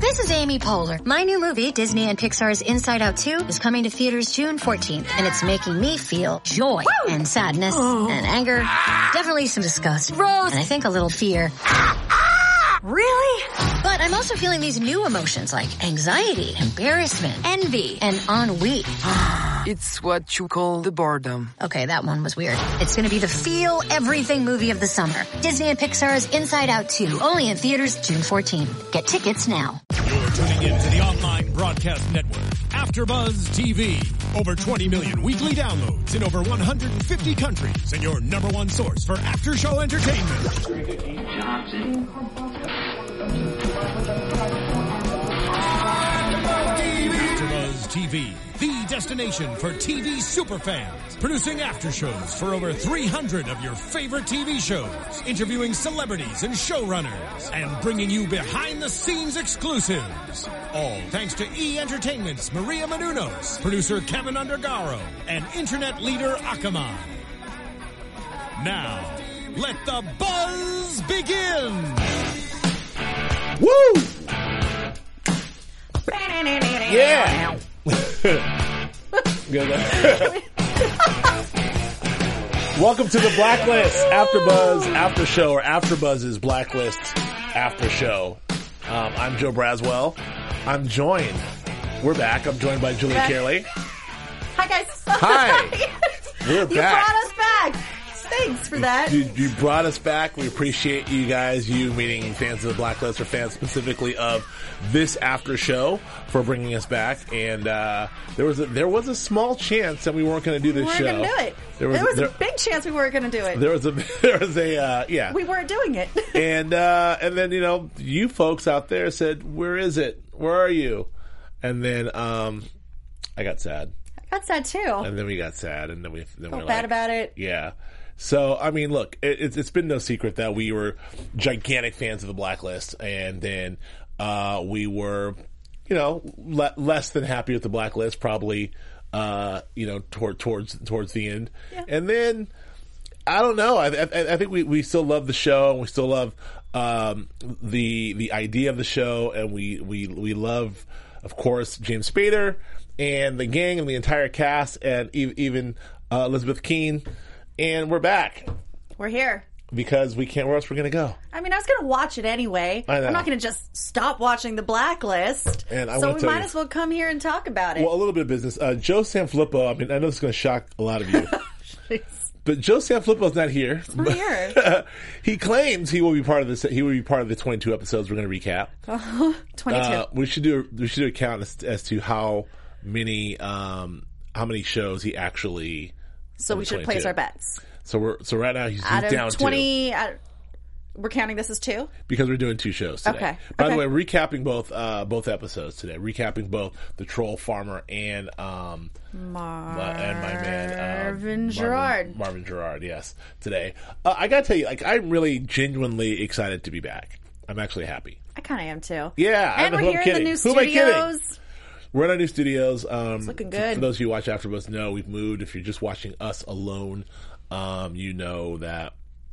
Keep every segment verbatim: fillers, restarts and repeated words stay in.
This is Amy Poehler. My new movie, Disney and Pixar's Inside Out two, is coming to theaters June fourteenth, and it's making me feel joy Woo! and sadness oh. and anger, definitely some disgust, Rose, and I think a little fear. Really? But I'm also feeling these new emotions like anxiety, embarrassment, envy, and ennui. It's what you call the boredom. Okay, that one was weird. It's going to be the feel everything movie of the summer. Disney and Pixar's Inside Out two, only in theaters June fourteenth. Get tickets now. You're tuning in to the online broadcast network, AfterBuzz T V. Over twenty million weekly downloads in over one hundred fifty countries, and your number one source for after-show entertainment. AfterBuzz T V, the destination for T V superfans, producing after shows for over three hundred of your favorite T V shows, interviewing celebrities and showrunners, and bringing you behind-the-scenes exclusives. All thanks to E! Entertainment's Maria Menounos, producer Kevin Undergaro, and internet leader Akamai. Now, let the buzz begin! Woo! Yeah! Welcome to the Blacklist AfterBuzz After Show, or AfterBuzz's Blacklist After Show. Um, I'm Joe Braswell. I'm joined. We're back. I'm joined by Julie Carley. Hi, guys. Hi. We're you back. You brought us back. Thanks for that. You, you brought us back. We appreciate you guys, you meaning fans of the Blacklist, or fans specifically of this after show, for bringing us back. And uh, there was a, there was a small chance that we weren't going to do this we show. We weren't going to do it. There was, there was there, a big chance we weren't going to do it. There was a there was a uh, yeah. We weren't doing it. and uh, and then you know you folks out there said, "Where is it? Where are you?" And then um, I got sad. I got sad too. And then we got sad, and then we then felt we were bad like, about it. Yeah. So, I mean, look, it, it's, it's been no secret that we were gigantic fans of the Blacklist, and then uh, we were, you know, le- less than happy with the Blacklist, probably, uh, you know, toward, towards towards the end. Yeah. And then, I don't know, I, I, I think we, we still love the show, and we still love um, the the idea of the show, and we, we, we love, of course, James Spader and the gang and the entire cast, and e- even uh, Elizabeth Keene. And we're back. We're here. Because we can't, where else we're going to go? I mean, I was going to watch it anyway. I know. I'm not going to just stop watching The Blacklist. And I so we might you, as well come here and talk about it. Well, a little bit of business. Uh, Joe Sanfilippo, I mean, I know this is going to shock a lot of you. But Joe Sanfilippo's not here. He's not here. He claims he will be part of this. He will be part of the twenty-two episodes we're going to recap. Uh, twenty-two. Uh, we should do. We should do a count as, as to how many, um, how many shows he actually. So we should twenty-two. Place our bets. So we're so right now he's, he's out of down twenty. two. Out, we're counting this as two because we're doing two shows today. Okay. By okay. the way, recapping both uh, both episodes today. Recapping both the Troll Farmer and um Mar- and my man uh, Marvin Gerard. Marvin, Marvin Gerard. Yes, today. Uh, I gotta tell you, like, I'm really genuinely excited to be back. I'm actually happy. I kind of am too. Yeah, and I'm, we're here in the new who am I kidding? studios. We're in our new studios. Um, it's looking good. For those of you who watch AfterBuzz, know we've moved. If you're just watching us alone, um, you know that.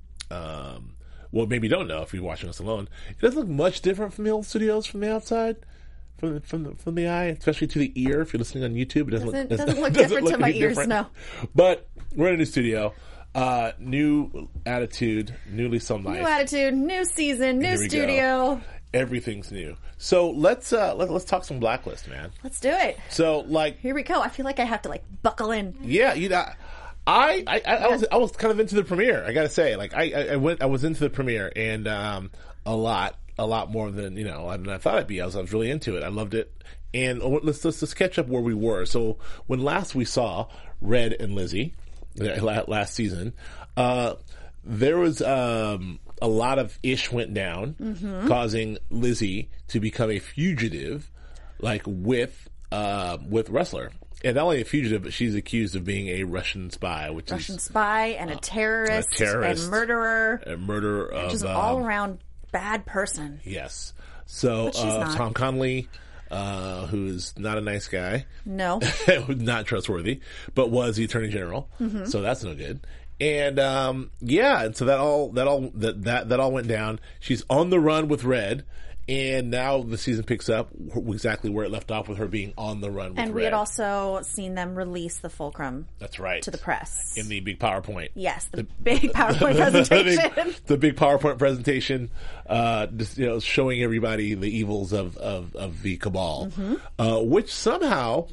Um, well, maybe you don't know if you're watching us alone. It doesn't look much different from the old studios from the outside, from the, from the, from the eye, especially to the ear. If you're listening on YouTube, it doesn't, doesn't, look, doesn't look doesn't different look to my ears. Different. No, but we're in a new studio. Uh, new attitude, newly some life. New attitude, new season, new studio. Go. Everything's new. So let's uh let, let's talk some Blacklist, man. Let's do it. So like here we go. I feel like I have to like buckle in. Yeah, you know, I I, I, I was I was kind of into the premiere. I got to say, like I I went I was into the premiere and um a lot a lot more than you know than I thought I'd be. I was I was really into it. I loved it. And let's let's just catch up where we were. So when last we saw Red and Lizzie last season, uh, there was um. a lot of ish went down, mm-hmm. causing Lizzie to become a fugitive, like with uh, with Ressler. And not only a fugitive, but she's accused of being a Russian spy, which Russian is spy and a terrorist, a terrorist and murderer, a murderer of just um, all around bad person. Yes. So uh, Tom Connolly, uh, who is not a nice guy, no, not trustworthy, but was the Attorney General. Mm-hmm. So that's no good. And, um, yeah, and so that all, that all, that, that, that all went down. She's on the run with Red, And now the season picks up exactly where it left off with her being on the run with And we Red. had also seen them release the fulcrum That's right. to the press. In the big PowerPoint. Yes, the, big PowerPoint presentation. the, big, the big PowerPoint presentation, uh, just, you know, showing everybody the evils of, of, of the Cabal, Mm-hmm. uh, which somehow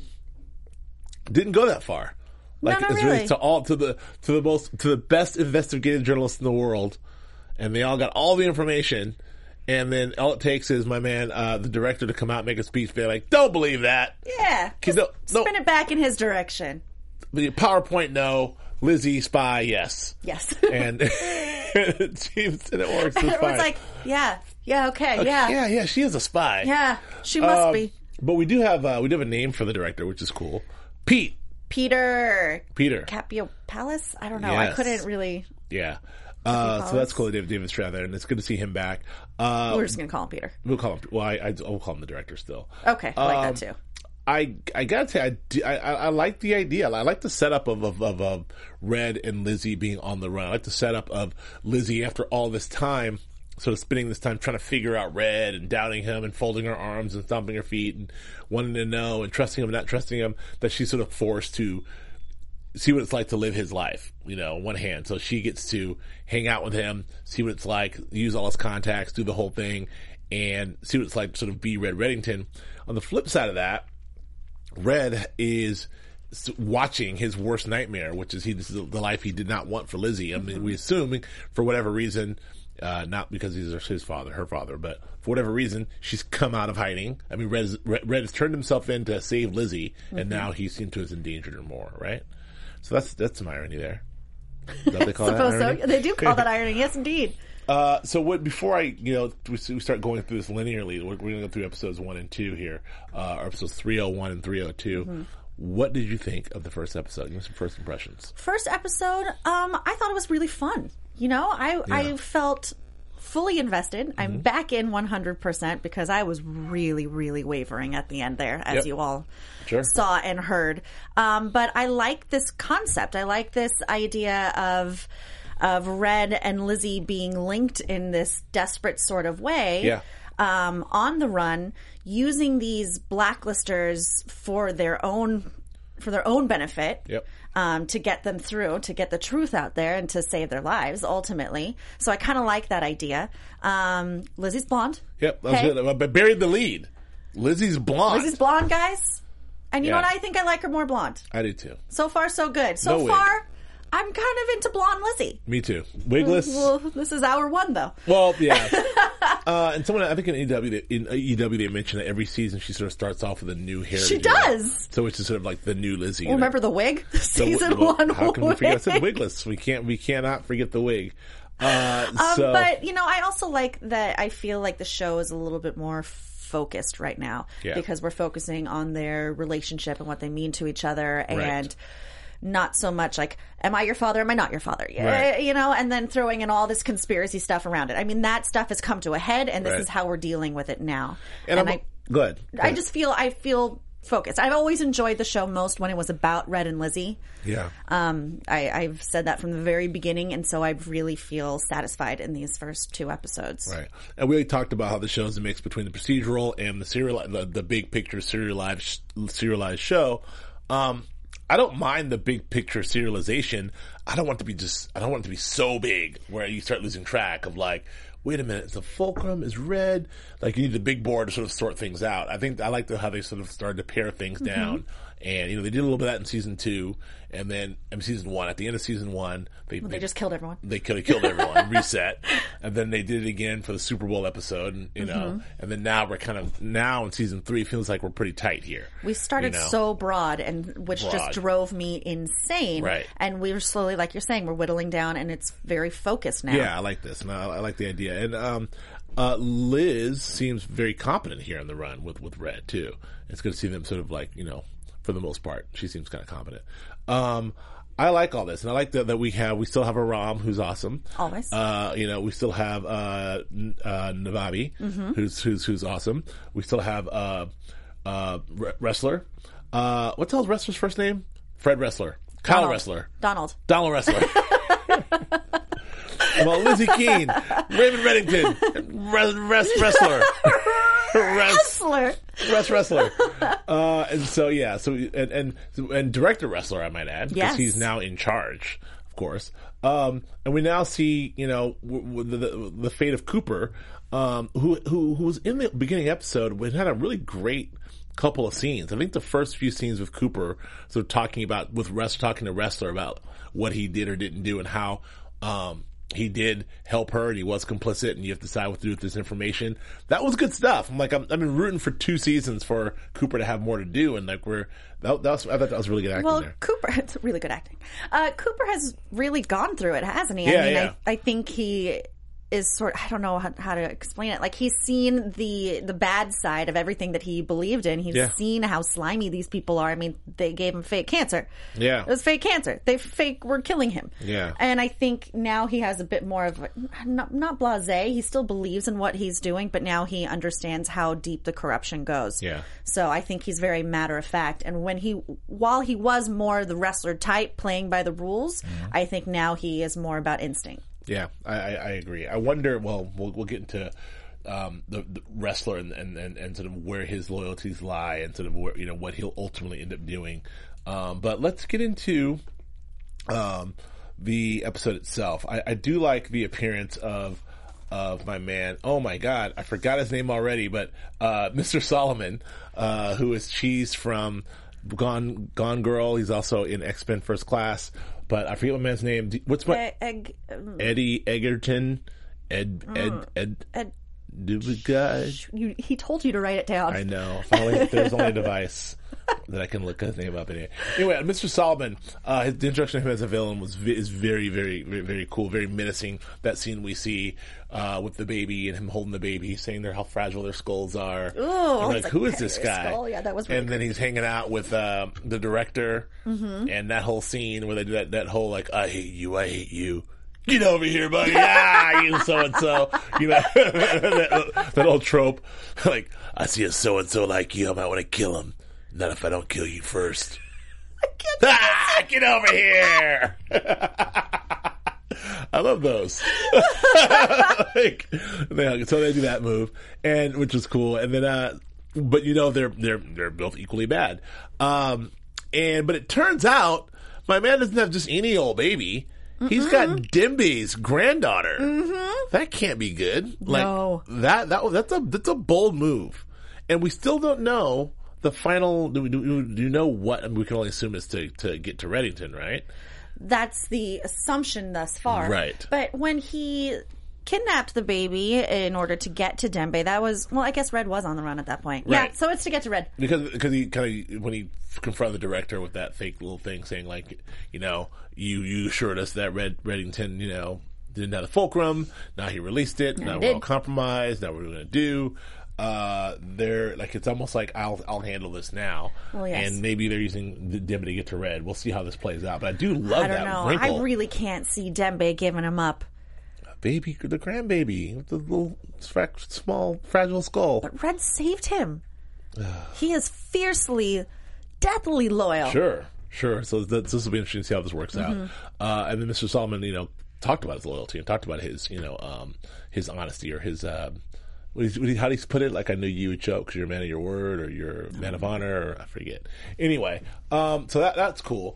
didn't go that far. Like, No, not it's really. to all, to the, to the most, to the best investigative journalists in the world. And they all got all the information. And then all it takes is my man, uh, the director, to come out and make a speech. Be like, don't believe that. Yeah. Just Just no, no. spin it back in his direction. The PowerPoint, no. Lizzie, spy, yes. Yes. And it seems and it works. It's Everyone's fine. like, yeah, yeah, okay, yeah. yeah, yeah. She is a spy. Yeah, she must Um, be. But we do have uh, we do have a name for the director, which is cool. Pete. Peter Peter. Capio Palace? I don't know. I Yes. couldn't really. Yeah. Uh, so Palace. that's cool. David David Strather, and it's good to see him back. Uh, We're just going to call him Peter. we'll call him. Well, I, I will call him the director still. Okay, I like Um, that too. I I gotta say I, do- I, I I like the idea. I like the setup of of, of uh, Red and Lizzie being on the run. I like the setup of Lizzie after all this time, sort of spending this time trying to figure out Red and doubting him and folding her arms and stomping her feet and wanting to know and trusting him and not trusting him. That she's sort of forced to see what it's like to live his life, you know, on one hand. So she gets to hang out with him, see what it's like, use all his contacts, do the whole thing, and see what it's like to sort of be Red Reddington. On the flip side of that, Red is s- watching his worst nightmare, which is he this is the life he did not want for Lizzie. I mean, we assume for whatever reason, uh, not because he's his father, her father, but for whatever reason, she's come out of hiding. I mean, Red, is, Red, Red has turned himself in to save Lizzie, and now he seems to have endangered her more, right? So that's that's some irony there. Is that what they call that Suppose irony? so. They do call that irony. Yes, indeed. Uh, so what, before I, you know, we we start going through this linearly, we're, we're going to go through episodes one and two here, uh, or episodes three oh one and three oh two. Mm-hmm. What did you think of the first episode? Give me some first impressions. First episode, um, I thought it was really fun. You know, I I felt fully invested. I'm Mm-hmm. back in one hundred percent because I was really, really wavering at the end there, as Yep. you all Sure. saw and heard. Um, but I like this concept. I like this idea of of Red and Lizzie being linked in this desperate sort of way. Yeah. Um, on the run, using these blacklisters for their own for their own benefit. Yep. Um, to get them through, to get the truth out there, and to save their lives ultimately. So I kind of like that idea. Um, Lizzie's blonde. Yep, that was Hey. good. But buried the lead. Lizzie's blonde. Lizzie's blonde, guys. And you Yeah. know what? I think I like her more blonde. I do too. So far, so good. So No wig. far, I'm kind of into blonde Lizzie. Me too. Wigless. Well, this is hour one, though. Well, yeah. uh, and someone, I think in E W, they- in E W, they mentioned that every season she sort of starts off with a new hair. She to do. does. So it's just sort of like the new Lizzie. Well, remember the wig? The- Season well, one How can we forget? I said wig. wigless. We can't. We cannot forget the wig. Uh, Um, so, but, you know, I also like that I feel like the show is a little bit more focused right now Yeah. because we're focusing on their relationship and what they mean to each other Right. and not so much like, am I your father? Am I not your father? Right. You know, and then throwing in all this conspiracy stuff around it. I mean, that stuff has come to a head and this Right. is how we're dealing with it now. and, I'm, I, good. I just feel, I feel focused. I've always enjoyed the show most when it was about Red and Lizzie. yeah. Um, I, I've said that from the very beginning, and so I really feel satisfied in these first two episodes. Right, and we already talked about how the show is a mix between the procedural and the serial, the, the big picture serialized serialized show. Um, I don't mind the big picture serialization. I don't want it to be just. I don't want it to be so big where you start losing track of like, wait a minute, is the fulcrum is red? Like you need the big board to sort of sort things out. I think I like the, how they sort of started to pare things Mm-hmm. down. And, you know, they did a little bit of that in season two, and then in season one, at the end of season one, they, They just killed everyone. they killed, they killed everyone, reset, and then they did it again for the Super Bowl episode, and, you know, Mm-hmm. and then now we're kind of now in season three, it feels like we're pretty tight here. We started you know? so broad, and which Broad. just drove me insane. Right. And we were slowly, like you're saying, we're whittling down, and it's very focused now. Yeah, I like this, and I, I like the idea. And um, uh, Liz seems very competent here on the run with with Red too. It's good to see them sort of like, you know, for the most part, she seems kind of competent. Um, I like all this, and I like that, that we have we still have a Ram who's awesome. Always. Uh, you know, we still have uh, N- uh, Navabi Mm-hmm. who's who's who's awesome. We still have uh, uh, Re- Wrestler. Uh, what's the hell's Wrestler's first name? Fred Wrestler. Kyle Donald. Wrestler. Donald. Donald Wrestler. Well, Lizzie Keene, Raymond Reddington, res, res, wrestler. Wrestler. Rest wrestler. Uh, and so, yeah, so, and, and, and director wrestler, I might add, because Yes. he's now in charge, of course. Um, and we now see, you know, w- w- the, the, the fate of Cooper, um, who, who, who was in the beginning episode, we had a really great couple of scenes. I think the first few scenes with Cooper, sort of talking about, with Rest, talking to Wrestler about what he did or didn't do and how, um, he did help her and he was complicit and you have to decide what to do with this information. That was good stuff. I'm like, I'm, I've been rooting for two seasons for Cooper to have more to do. And like, we're, that, that was, I thought that was really good acting Well, there. Cooper, it's really good acting. Uh, Cooper has really gone through it, hasn't he? Yeah, I mean, yeah. I, I think he is sort I don't know how, how to explain it. Like, he's seen the the bad side of everything that he believed in. He's Yeah. seen how slimy these people are. I mean, they gave him fake cancer. Yeah. It was fake cancer. They fake were killing him. Yeah. And I think now he has a bit more of a, not, not blasé. He still believes in what he's doing, but now he understands how deep the corruption goes. Yeah. So I think he's very matter of fact. And when he, while he was more the wrestler type, playing by the rules, Mm-hmm. I think now he is more about instinct. Yeah, I, I, I agree. I wonder, well, we'll, we'll get into, um, the, the wrestler and, and, and, and sort of where his loyalties lie and sort of where, you know, what he'll ultimately end up doing. Um, but let's get into, um, the episode itself. I, I do like the appearance of, of my man. Oh my God, I forgot his name already, but, uh, Mister Solomon, uh, who is Cheese from Gone, Gone Girl. He's also in X-Men First Class, but I forget my man's name. Do- What's my, Egg, egg, um, Eddie Egerton, Ed, Ed, Ed, Ed- Dubeguy. you, he told you to write it down. I know. If only, there's only a device that I can look his name up in here. Anyway, Mister Solomon, uh, his, the introduction of him as a villain was vi- is very, very, very, very cool, very menacing. That scene we see uh, with the baby and him holding the baby, saying there how fragile their skulls are. Ooh, I'm it's like, like, who is pet this your guy? skull. Yeah, that was really And then he's hanging out with uh, the director, Mm-hmm. and that whole scene where they do that, that whole like, I hate you, I hate you. Get over here, buddy. Ah, you so-and-so. You know, that, that old trope. Like, I see a so-and-so like you, I might want to kill him. Not if I don't kill you first. Ah, get over here. I love those. Like, they, so they do that move, and which is cool. And then, uh, but you know, they're, they're, they're both equally bad. Um, and, but it turns out my man doesn't have just any old baby. He's got Dimby's granddaughter. Mm-hmm. That can't be good. Like No. that. That that's a that's a bold move, and we still don't know the final. Do, we, do, do you know what? We can only assume is to to get to Reddington, right? That's the assumption thus far. Right. But when he kidnapped the baby in order to get to Dembe, that was, well, I guess Red was on the run at that point. Yeah, Right. so it's to get to Red. Because because he kind of when he confronted the director with that fake little thing saying like, you know, you you assured us that Red Reddington, you know, didn't have the fulcrum. Now he released it. Yeah, now he we're all did. compromised. Now what we're going to do. Uh, they're like, it's almost like I'll I'll handle this now. Well, yes. And maybe they're using the Dimby to get to Red. We'll see how this plays out. But I do love I don't that know. wrinkle. I really can't see Dembe giving him up. Baby, the grandbaby with the little fra- small fragile skull. But Red saved him. He is fiercely, deathly loyal. Sure, sure. So th- this will be interesting to see how this works out. Uh, and then Mister Solomon, you know, talked about his loyalty and talked about his, you know, um, his honesty or his, uh, what is, what is, how do you put it? Like, I knew you would choke because you're a man of your word or you're a man of honor or I forget. Anyway, um, so that that's cool.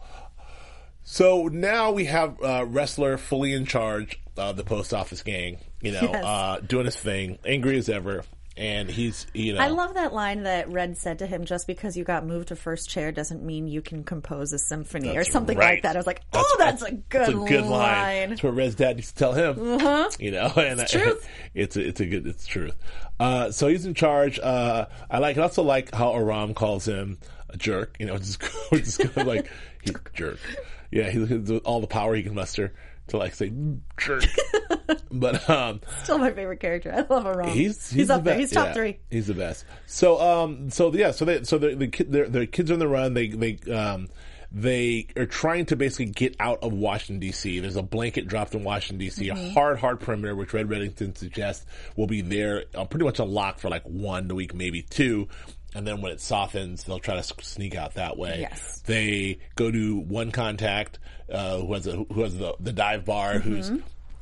So now we have uh, Wrestler fully in charge of the post office gang, you know, Yes. uh, doing his thing, angry as ever. And he's, you know. I love that line that Red said to him, just because you got moved to first chair doesn't mean you can compose a symphony or That's something right. like that. I was like, oh, that's, a good, That's a good line. line. That's what Red's dad used to tell him. Uh-huh. You know, and It's truth. it's a, it's a good, it's truth. Uh, so he's in charge. Uh, I like, I also like how Aram calls him a jerk. You know, just, just kind of like he's a jerk. Yeah, he's he, all the power he can muster to like say jerk. But um, Still my favorite character. I love Aram. He's he's, up the there. best. He's top Yeah, three. He's the best. So um so yeah so they so the the kid their their kids are on the run. They they um they are trying to basically get out of Washington D C. There's a blanket dropped in Washington D C, Mm-hmm. a hard hard perimeter, which Red Reddington suggests will be there uh, pretty much unlocked for like one week, maybe two. And then when it softens, they'll try to sneak out that way. Yes. They go to one contact, uh, who has a, who has the, the dive bar, Mm-hmm. who's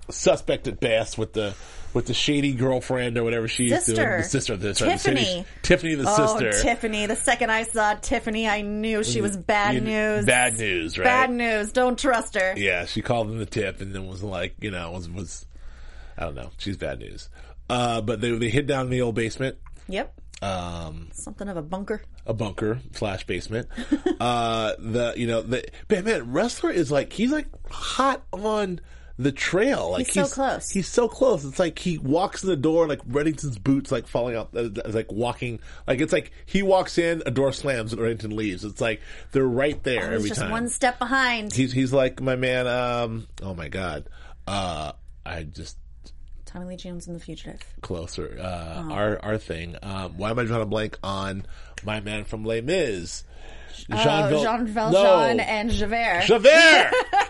suspect at best with the with the shady girlfriend or whatever she's Sister. doing. The sister of this, Tiffany. Right? Tiffany, the Oh, sister. Tiffany. The second I saw Tiffany, I knew she was bad You- news. Bad news, right? Bad news. Don't trust her. Yeah, she called him the tip and then was like, you know, was was I don't know. She's bad news. Uh, but they they hid down in the old basement. Yep. Um, Something of a bunker. a bunker slash basement. uh, the you know the man, man, Wrestler is like he's like hot on the trail. Like He's so close. He's so close. It's like he walks in the door, like Reddington's boots, like falling out, uh, like walking. Like it's like he walks in, a door slams, and Reddington leaves. It's like they're right there Oh, he's every just time. one step behind. He's he's like my man. Um, oh my god. Uh, I just. Tommy Lee Jones in The Fugitive. Closer. Uh, Oh. Our our thing. Um, why am I drawing a blank on my man from Les Mis? Oh, Val- Jean Valjean No. and Javert. Javert!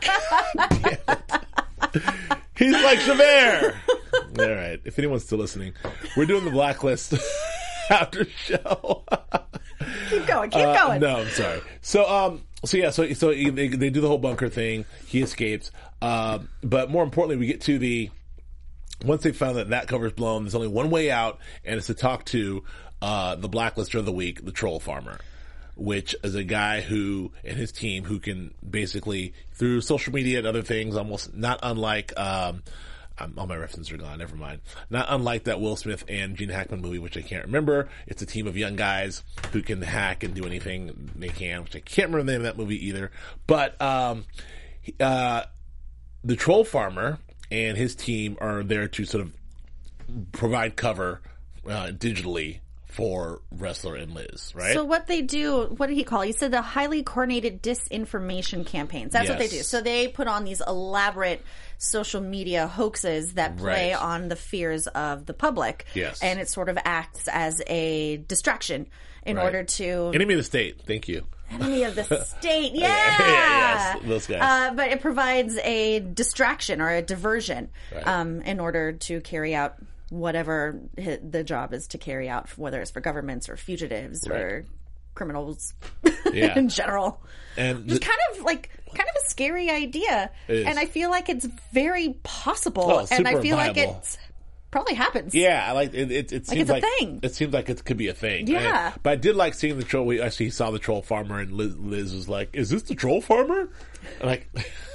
He's like Javert! All right. If anyone's still listening, we're doing the Blacklist after show. Keep going. Keep Uh, going. No, I'm sorry. So, um, so yeah, so so they, they do the whole bunker thing. He escapes, um, but more importantly, we get to the once they found that that cover's blown. There's only one way out, and it's to talk to uh, the Blacklister of the week, the Troll Farmer, which is a guy who and his team who can basically through social media and other things, almost not unlike. Um, Um, all my references are gone. Never mind. Not unlike that Will Smith and Gene Hackman movie, which I can't remember. It's a team of young guys who can hack and do anything they can, which I can't remember the name of that movie either. But um, uh, the Troll Farmer and his team are there to sort of provide cover uh, digitally for Wrestler and Liz, right? So what they do, what did he call it? He said the highly coordinated disinformation campaigns. That's what they do. Yes. So they put on these elaborate social media hoaxes that play Right. on the fears of the public. Yes. And it sort of acts as a distraction in Right. order to... Enemy of the State. Thank you. Enemy of the state, yeah, Yeah, yes, those guys. Uh, but it provides a distraction or a diversion Right. um, in order to carry out whatever hi- the job is to carry out, whether it's for governments or fugitives or Right. criminals Yeah. in general. And Just the- kind of like kind of a scary idea, It is. and I feel like it's very possible, Oh, and I super feel like viable. it's probably happens. Yeah, I like it. It, it seems it's a like thing. It seems like it could be a thing. Yeah. And- but I did like seeing the troll. We actually saw the Troll Farmer, and Liz, Liz was like, "Is this the Troll Farmer?" And like,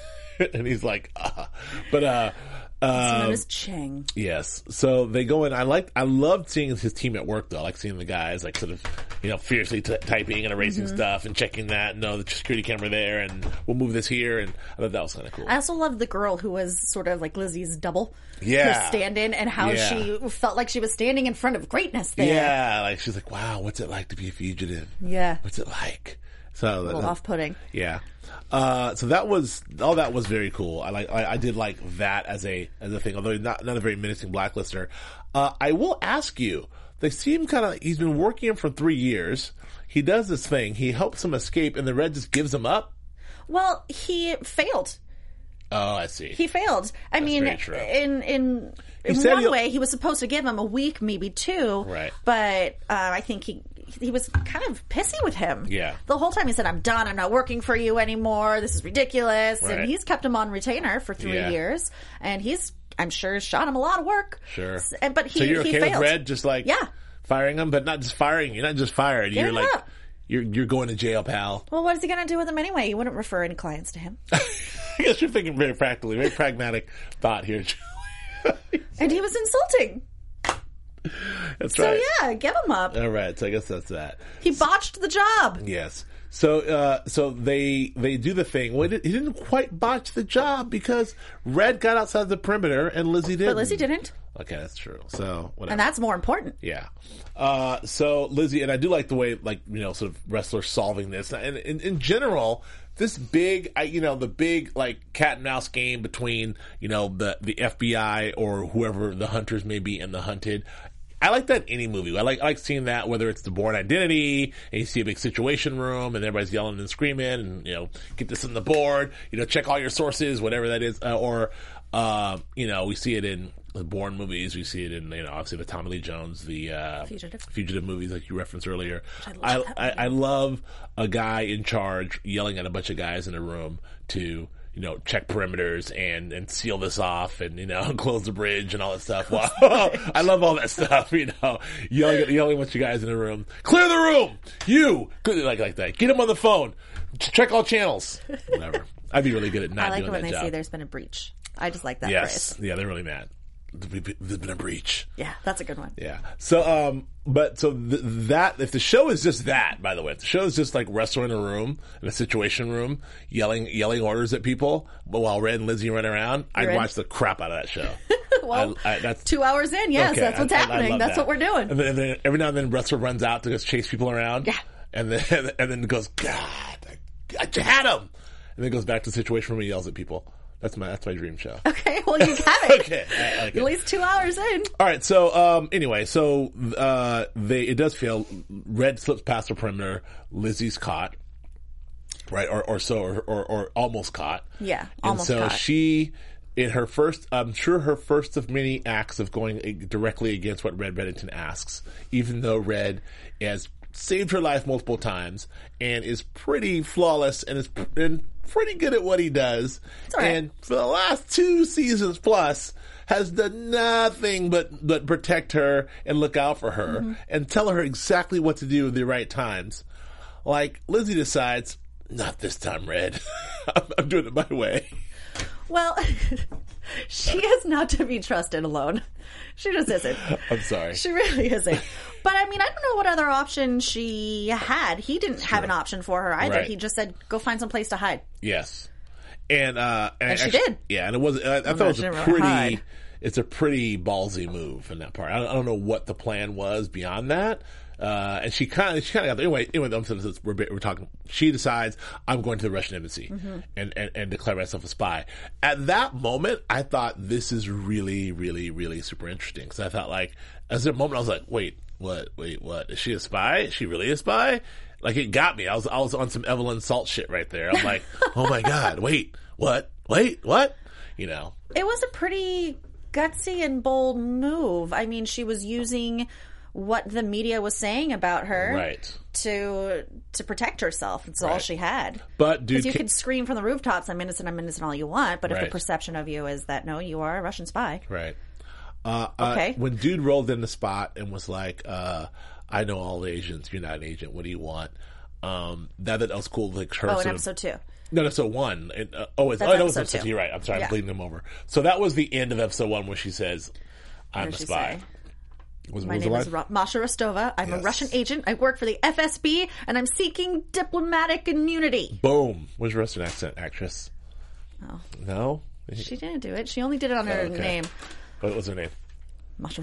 and he's like, uh. "But uh, His uh, name is Cheng. yes." So they go in. I like. I loved seeing his team at work though. I like seeing the guys like sort of, you know, fiercely t- typing and erasing Mm-hmm. stuff and checking that. No, the security camera there, and we'll move this here. And I thought that was kind of cool. I also loved the girl who was sort of like Lizzie's double. Yeah. Her stand-in and how Yeah. she felt like she was standing in front of greatness there. Yeah, like she's like, "Wow, what's it like to be a fugitive? Yeah. What's it like?" So A little off-putting. Yeah. Uh, so that was all. That was very cool. I like. I, I did like that as a as a thing. Although not not a very menacing blacklister. Uh, I will ask you. They seem kind of. He's been working him for three years. He does this thing. He helps him escape, and the Red just gives him up. Well, he failed. Oh, I see. He failed. I mean, very true. in in in said one he'll- way, he was supposed to give him a week, maybe two. Right. But uh, I think he he was kind of pissy with him. Yeah. The whole time he said, "I'm done. I'm not working for you anymore. This is ridiculous." Right. And he's kept him on retainer for three Yeah. years, and he's I'm sure shot him a lot of work. Sure. S- and- But he so you're he okay failed. with Red just like Yeah. firing him, but not just firing. You're not just fired. Get You're him like up. you're you're going to jail, pal. Well, what is he going to do with him anyway? He wouldn't refer any clients to him. I guess you're thinking very practically, very pragmatic thought here. And he was insulting. That's So right. yeah, give him up. All right. So I guess that's that. He botched the job. Yes. So, uh, so they they do the thing. Well, he didn't- he didn't quite botch the job because Red got outside the perimeter and Lizzie didn't. But Lizzie didn't. Okay, that's true. So whatever. And that's more important. Yeah. Uh, so Lizzie, and I do like the way, like, you know, sort of wrestlers solving this. And in, in general, this big, I, you know, the big, like, cat and mouse game between, you know, the, the F B I or whoever the hunters may be and the hunted. I like that in any movie. I like I like seeing that, whether it's the Bourne Identity and you see a big situation room and everybody's yelling and screaming and, you know, get this on the board, you know, check all your sources, whatever that is. Uh, or, uh, you know, we see it in the Bourne movies. We see it in, you know, obviously the Tommy Lee Jones, the uh, Fugitive. Fugitive movies like you referenced earlier. I I, love that I, I love a guy in charge yelling at a bunch of guys in a room to, you you know, check perimeters and, and seal this off and, you know, close the bridge and all that stuff. Wow. I love all that stuff, you know, yelling, yelling with you guys in the room. Clear the room! You! Like, like that. Get him on the phone. Check all channels. Whatever. I'd be really good at not I like doing it when that they job. say there's been a breach. I just like that Yes. phrase. Yeah, they're really mad. There's been a breach. Yeah, that's a good one. Yeah. So, um, but so th- that, if the show is just that, by the way, if the show is just like wrestling in a room, in a situation room, yelling, yelling orders at people, but while Red and Lizzie run around, I'd Red. watch the crap out of that show. Well, I, I, that's, two hours in, yes, okay, that's what's I- I- I happening. love That's that. what we're doing. And then, and then every now and then, wrestler runs out to just chase people around. Yeah. And then, and then goes, God, I, I had him. And then goes back to the situation room and yells at people. That's my, that's my dream show. Okay, well, you have it. Okay. I like it. At least two hours in. All right, so um, anyway, so uh, they it does fail. Red slips past the perimeter. Lizzie's caught, right, or or so, or or, or almost caught. Yeah, and almost so caught. she, in her first, I'm sure her first of many acts of going directly against what Red Reddington asks, even though Red has saved her life multiple times and is pretty flawless and is and pretty good at what he does. all right. And for the last two seasons plus has done nothing but, but protect her and look out for her Mm-hmm. and tell her exactly what to do at the right times. Like, Lizzie decides, not this time, Red. I'm, I'm doing it my way. Well, she is not to be trusted alone. She just isn't. I'm sorry. She really isn't. But I mean, I don't know what other option she had. He didn't have an option for her either. Right. He just said, go find some place to hide. Yes. And, uh, and, And she actually- did. Yeah, and it was, I, I thought no, it was she a didn't really pretty, hide. it's a pretty ballsy move in that part. I don't, I don't know what the plan was beyond that. Uh, and she kind of, she kind of got there. Anyway, anyway, I'm saying this, we're, we're talking, she decides, I'm going to the Russian embassy Mm-hmm. and, and, and declare myself a spy. At that moment, I thought this is really, really, really super interesting. Cause I thought like, as a moment, I was like, wait, what, wait, what? Is she a spy? Is she really a spy? Like, it got me. I was, I was on some Evelyn Salt shit right there. I'm like, oh my God, wait, what? Wait, what? You know. It was a pretty gutsy and bold move. I mean, she was using what the media was saying about her Right. to to protect herself. It's all Right. she had. But dude, Because you ca- could scream from the rooftops, I'm innocent, I'm innocent, all you want. But if Right. the perception of you is that, no, you are a Russian spy. Right. Uh, uh, Okay. when dude rolled in the spot and was like, uh, I know all Asians, you're not an agent, what do you want? Um, that, that was cool. Like her Oh, sort in of- episode two. No, episode one. And, uh, oh, it's, That's oh, no, it's episode episode two. two. You're right. I'm sorry. Yeah. I'm bleeding them over. So that was the end of episode one where she says, I'm What a did she spy. say? Was, My was name the is line? Ra- Masha Rostova. I'm Yes. a Russian agent. I work for the F S B, and I'm seeking diplomatic immunity. Boom. Where's your Russian accent actress? Oh. No? She didn't do it. She only did it on her okay. name. What was her name? Masha.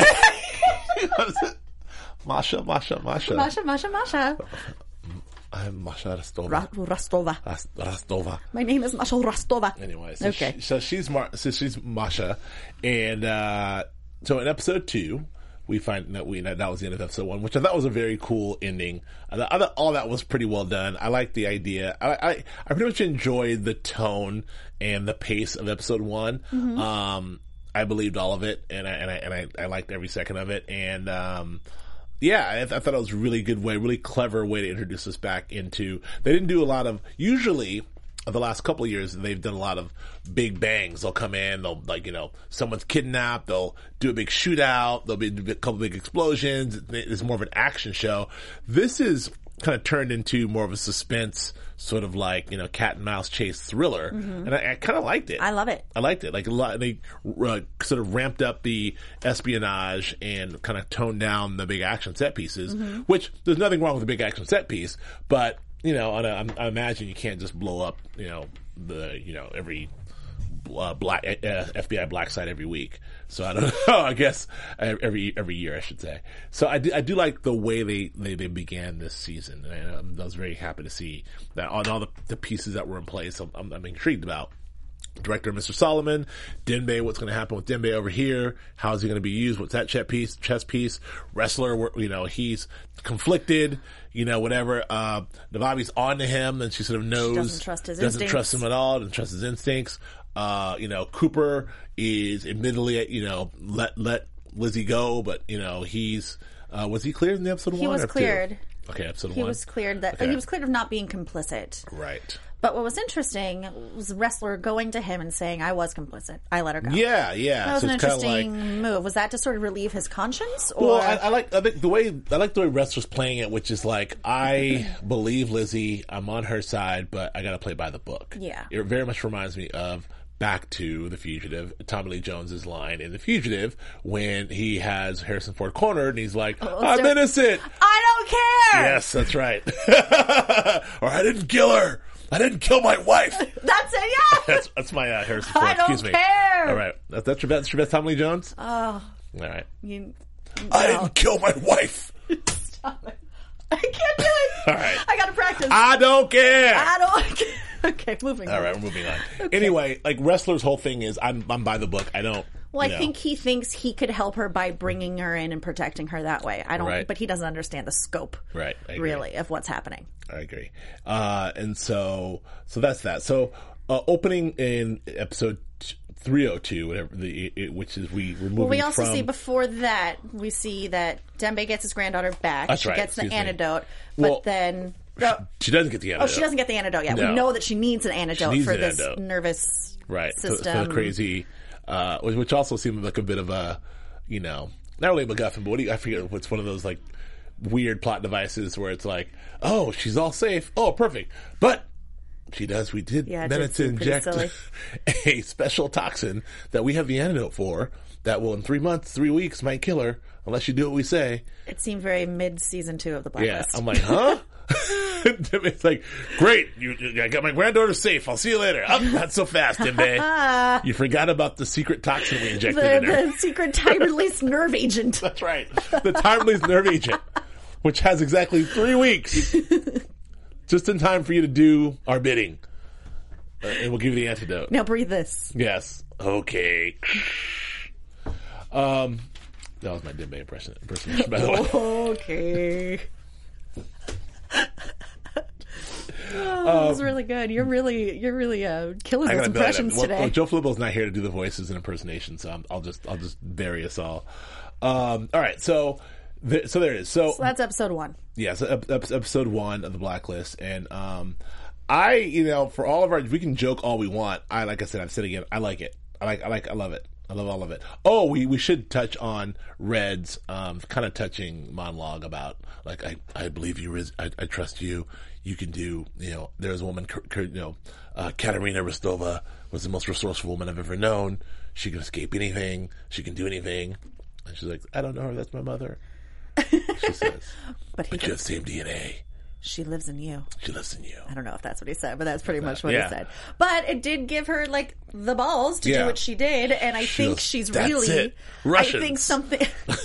What is it? Masha, Masha, Masha. Masha, Masha, Masha. I'm Masha Rostova. Ra- Rostova. Ras- Rostova. My name is Masha Rostova. Anyway, so, Okay. she, so she's Mar- so she's Masha, and uh, so in episode two, we find that we that was the end of episode one, which I thought was a very cool ending. I thought, I thought all that was pretty well done. I liked the idea. I, I I pretty much enjoyed the tone and the pace of episode one. Mm-hmm. Um, I believed all of it, and I and I and I, I liked every second of it, and um. Yeah, I, I thought it was a really good way, really clever way to introduce us back into. They didn't do a lot of. Usually, the last couple of years, they've done a lot of big bangs. They'll come in, they'll like you know, someone's kidnapped. They'll do a big shootout. There'll be a couple big explosions. It's more of an action show. This is kind of turned into more of a suspense, sort of like you know, cat and mouse chase thriller, and I, I kind of liked it. I love it. I liked it. Like a lot, they uh, sort of ramped up the espionage and kind of toned down the big action set pieces. Mm-hmm. Which there's nothing wrong with a big action set piece, but you know, on a, I imagine you can't just blow up, you know, the you know every uh, black uh, F B I black site every week. So I don't know. I guess every every year I should say. So I do, I do like the way they, they, they began this season. And um, I was very happy to see that on all the, the pieces that were in place. I'm, I'm, I'm intrigued about. Director Mister Solomon, Denbei, what's going to happen with Denbei over here? How is he going to be used? What's that chess piece? Chess piece? Wrestler, you know, he's conflicted, you know, whatever. Uh, Navabi's on to him, and she sort of knows. She doesn't trust his Doesn't instincts. trust him at all, doesn't trust his instincts. Uh, you know, Cooper is admittedly, you know, let, let Lizzie go, but, you know, he's, uh, was he cleared in the episode He one was or two? cleared. Okay, episode He one. was cleared that Okay. he was cleared of not being complicit. Right. But what was interesting was the wrestler going to him and saying, "I was complicit. I let her go." Yeah, yeah. That was so an it's kinda interesting move. Was that to sort of relieve his conscience? Or Well, I, I like I think the way I like the way wrestlers playing it, which is like I believe Lizzie, I'm on her side, but I got to play by the book. Yeah. It very much reminds me of Back to The Fugitive, Tommy Lee Jones's line in The Fugitive when he has Harrison Ford cornered and he's like, "I'm so- innocent." I don't care. Yes, that's right. Or I didn't kill her. I didn't kill my wife. That's it. Yeah. That's that's my uh, Harrison Ford. I don't Excuse me. care. All right, that, that's your best. That's your best, Tommy Lee Jones. Oh. All right. You, I no. didn't kill my wife. Stop it. I can't do it. All right. I gotta practice. I don't care. I don't. Okay, moving on. All right, we're moving on. Anyway, like wrestlers' whole thing is I'm I'm by the book. I don't. Well, I you know. think he thinks he could help her by bringing her in and protecting her that way. I don't, Right. but he doesn't understand the scope, Right, I agree. really, of what's happening. I agree. Uh, and so so that's that. So uh, opening in episode three oh two, whatever the it, which is we we're moving Well, we also from, see before that, we see that Dembe gets his granddaughter back. That's she right, gets the excuse me. antidote, but Well, then. Oh, she doesn't get the oh, antidote. she doesn't get the antidote yet. No. We know that she needs an antidote needs for an this antidote. nervous right for, system. for the crazy, uh, which, which also seemed like a bit of a, you know, not really a MacGuffin, but what do you, I forget what's one of those like weird plot devices where it's like, oh, she's all safe, oh, perfect, but she does. We did Yeah, it then did it's seem pretty inject silly. a special toxin that we have the antidote for that will in three months, three weeks might kill her unless you do what we say. It seemed very mid season two of the Yeah, Blacklist. I'm like, huh? It's like, great, you, you- I got my granddaughter safe. I'll see you later. Oh, not so fast, Timbe. You forgot about the secret toxin we injected the, in her. the secret time release nerve agent. That's right. The time-release nerve agent, which has exactly three weeks. Just in time for you to do our bidding. Uh, and we'll give you the antidote. Now breathe this. Yes. Okay. Um, that was my Dimbe impression, impersonation, by the way. Okay. Oh, that was really good. You're really, you're really uh, killing I those gotta build it up. impressions Well, today. well, Joe Filippo's not here to do the voices and impersonations, so I'm, I'll just I'll just bury us all. Um, all right, so th- so there it is. So, So that's episode one. yeah, so ep- ep- episode one of the Blacklist, and um, I you know for all of our we can joke all we want. I like I said I've said again I like it. I like I like I love it. I love all of it. Oh, we, we should touch on Red's um, kind of touching monologue about like I, I believe you, Riz, I, I trust you. You can do you know. There's a woman, you know, uh, Katerina Rostova was the most resourceful woman I've ever known. She can escape anything. She can do anything. And she's like, I don't know her. That's my mother. She says, But he but you have goes, the same D N A. she lives in you. She lives in you. I don't know if that's what he said, but that's pretty much what Yeah. he said. But it did give her like the balls to Yeah. do what she did, and I She think goes, she's "That's really. it. I Russians." think something.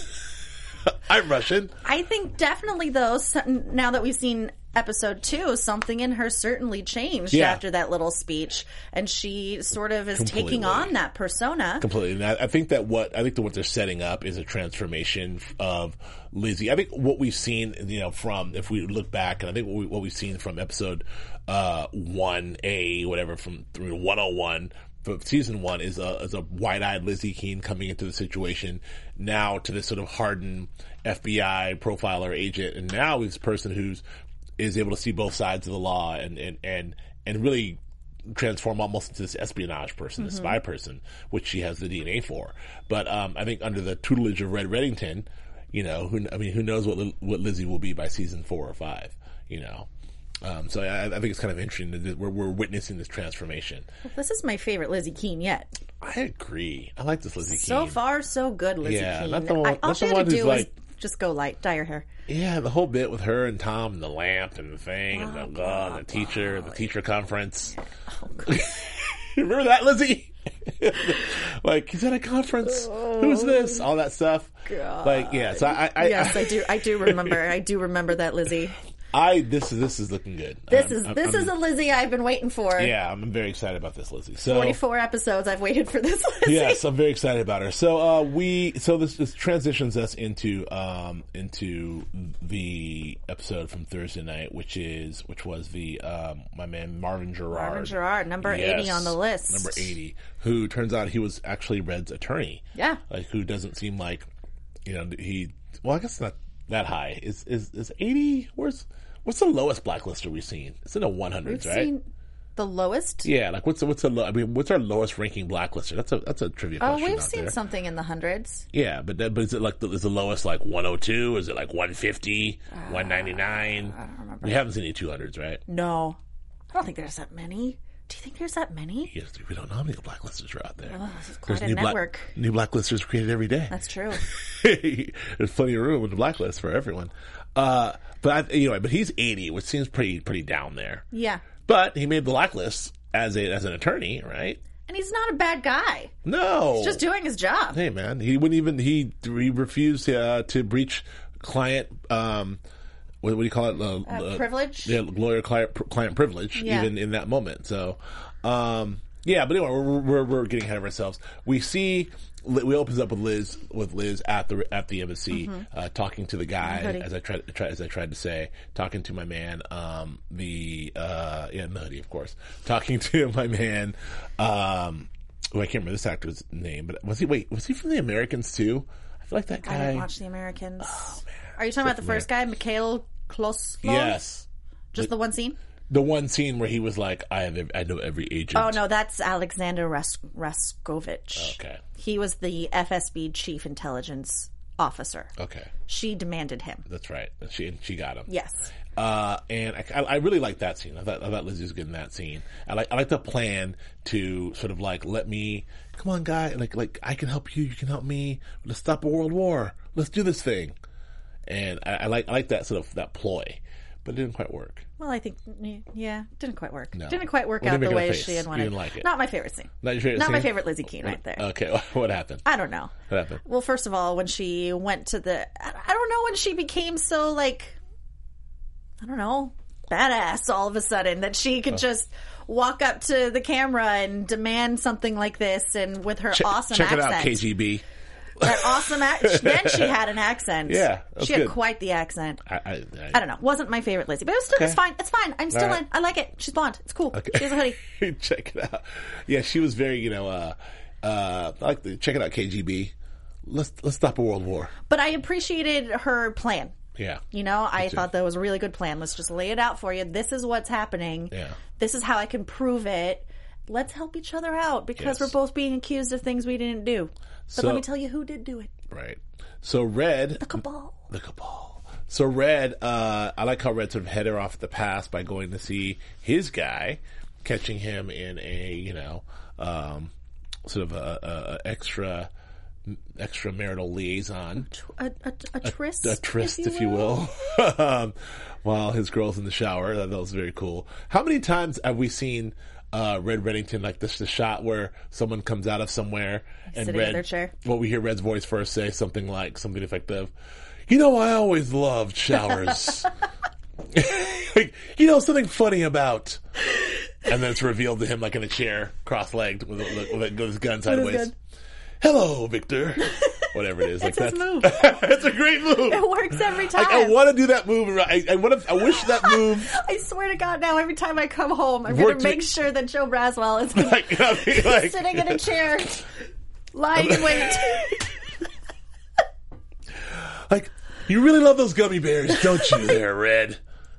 I'm Russian. I think definitely though. some- Now that we've seen episode two, something in her certainly changed Yeah. after that little speech, and she sort of is taking Completely. on that persona. Completely. And I, I think that what I think that what they're setting up is a transformation of Lizzie. I think what we've seen, you know, from if we look back, and I think what, we, what we've seen from episode uh, one A, whatever, from through one oh one. From season one is a is a wide-eyed Lizzie Keene coming into the situation now to this sort of hardened F B I profiler agent, and now this person who's is able to see both sides of the law and and and, and really transform almost into this espionage person, this spy person, which she has the D N A for. But um, I think under the tutelage of Red Reddington, you know, who I mean, who knows what Li- what Lizzie will be by season four or five, you know. Um, so I, I think it's kind of interesting that we're, we're witnessing this transformation. This is my favorite Lizzie Keene yet. I agree. I like this Lizzie So Keene. far, so good, Lizzie Yeah, Keene. not the one- I, all not she the had one to who's do was like- just go light, dye her hair. Yeah, the whole bit with her and Tom and the lamp and the thing and the, God, the teacher, the teacher conference. Remember that, Lizzie? Like, he's at a conference. Who's this? All that stuff. Like, yeah. So I, I, Yes, I, I do. I do remember. I do remember that Lizzie. I this is this is looking good. This I'm- is I'm- this I'm- is a Lizzie I've been waiting for. yeah. I'm very excited about this, Lizzie. So Forty-four episodes. I've waited for this Lizzie. yes, I'm very excited about her. So uh, we so this, this transitions us into um, into the episode from Thursday night, which is which was the um, my man Marvin Gerard. Marvin Gerard, number Yes, eighty on the list. Number eighty, who turns out he was actually Red's attorney. Yeah. like who doesn't seem like you know he. Well, I guess not. that high. Is is is eighty? Where's what's the lowest blacklister we've seen? It's in the one hundreds, We've right? seen the lowest. Yeah, like what's the, what's the low, I mean, what's our lowest ranking blacklister? That's a that's a trivia Oh, question. we've out seen there. something in the hundreds. Yeah, but that, but is it like the, is the lowest like one oh two? Is it like one fifty, uh, one ninety-nine? I don't remember. We haven't seen any two hundreds, right? No, I don't think there's that many. Do you think there's that many? Yes, we don't know how many blacklisters are out there. Oh, this is quite There's a new network. Black, new blacklisters created every day. That's true. There's plenty of room in the blacklist for everyone. Uh, but I, anyway, but he's eighty, which seems pretty pretty down there. Yeah. But he made the blacklist as a as an attorney, right? And he's not a bad guy. No, He's just doing his job. Hey, man, he wouldn't even he he refused uh, to breach client. Um, what, what do you call it? Uh, Uh, privilege? Yeah, lawyer client client privilege. Yeah. Even in that moment. So, um, yeah. But anyway, we're, we're we're getting ahead of ourselves. We see. We opens up with Liz with Liz at the at the embassy, mm-hmm. uh, talking to the guy as I tried try, as I tried to say, talking to my man, um, the uh, yeah, the hoodie, of course, talking to my man. Um, oh, I can't remember this actor's name, but was he? Wait, was he from The Americans too? I feel like that guy. I didn't watch The Americans. Oh, man. Are you talking about the first guy, Mikhail Kloslov? Yes, just the, the one scene. The one scene where he was like, "I have, I know every agent." Oh no, that's Alexander Ras- Raskovich. Okay, he was the F S B chief intelligence officer. Okay, she demanded him. That's right. She she got him. Yes. Uh, and I, I really like that scene. I thought I thought Lizzie was good in that scene. I like I like the plan to sort of like let me come on, guy. Like like I can help you. You can help me. Let's stop a world war. Let's do this thing. And I, I like I like that sort of that ploy. But it didn't quite work. Well, I think, yeah, didn't quite work. No. Didn't quite work What out did it the make way her face? she had wanted. You didn't like it? Not my favorite scene. Not your favorite Not scene? my favorite Lizzie Keene right there. Okay, what happened? I don't know. What happened? Well, first of all, when she went to the, I don't know when she became so like, I don't know, badass all of a sudden that she could oh. just walk up to the camera and demand something like this, and with her Ch- awesome check accent. Check it out, K G B. That awesome act. Then she had an accent. Yeah, she had good. quite the accent. I, I, I, I don't know. Wasn't my favorite Lizzie, but it was still okay. it's fine. It's fine. I'm still right. in. I like it. She's blonde. It's cool. Okay. She has a hoodie. Check it out. Yeah, she was very, you know, uh, uh, I like the check it out, K G B. Let's let's stop a world war. But I appreciated her plan. Yeah. You know, I too. thought that was a really good plan. Let's just lay it out for you. This is what's happening. Yeah. This is how I can prove it. Let's help each other out because yes. we're both being accused of things we didn't do. But so, let me tell you who did do it. Right. So Red. The Cabal. The Cabal. So Red, uh, I like how Red sort of headed her off at the pass by going to see his guy, catching him in a, you know, um, sort of a, a, a extra, extramarital liaison. A, a, a tryst. A, a tryst, if you if you will. will. um, while his girl's in the shower. That, that was very cool. How many times have we seen Uh, Red Reddington, like this, the shot where someone comes out of somewhere and Sitting Red, in their chair. well, we hear Red's voice first say something like something effective. You know, I always loved showers. Like, you know, something funny about. And then it's revealed to him like in a chair, cross-legged, with, with, with his gun sideways. gun. Hello, Victor. Whatever it is, It's like his that. move. It's a great move. It works every time. Like, I want to do that move. I, I want to. I wish that move. I swear to God, now every time I come home, I'm going to make sure that Joe Braswell is like, I mean, like, sitting in a chair, lying in wait. Like, you really love those gummy bears, don't you, there, Red?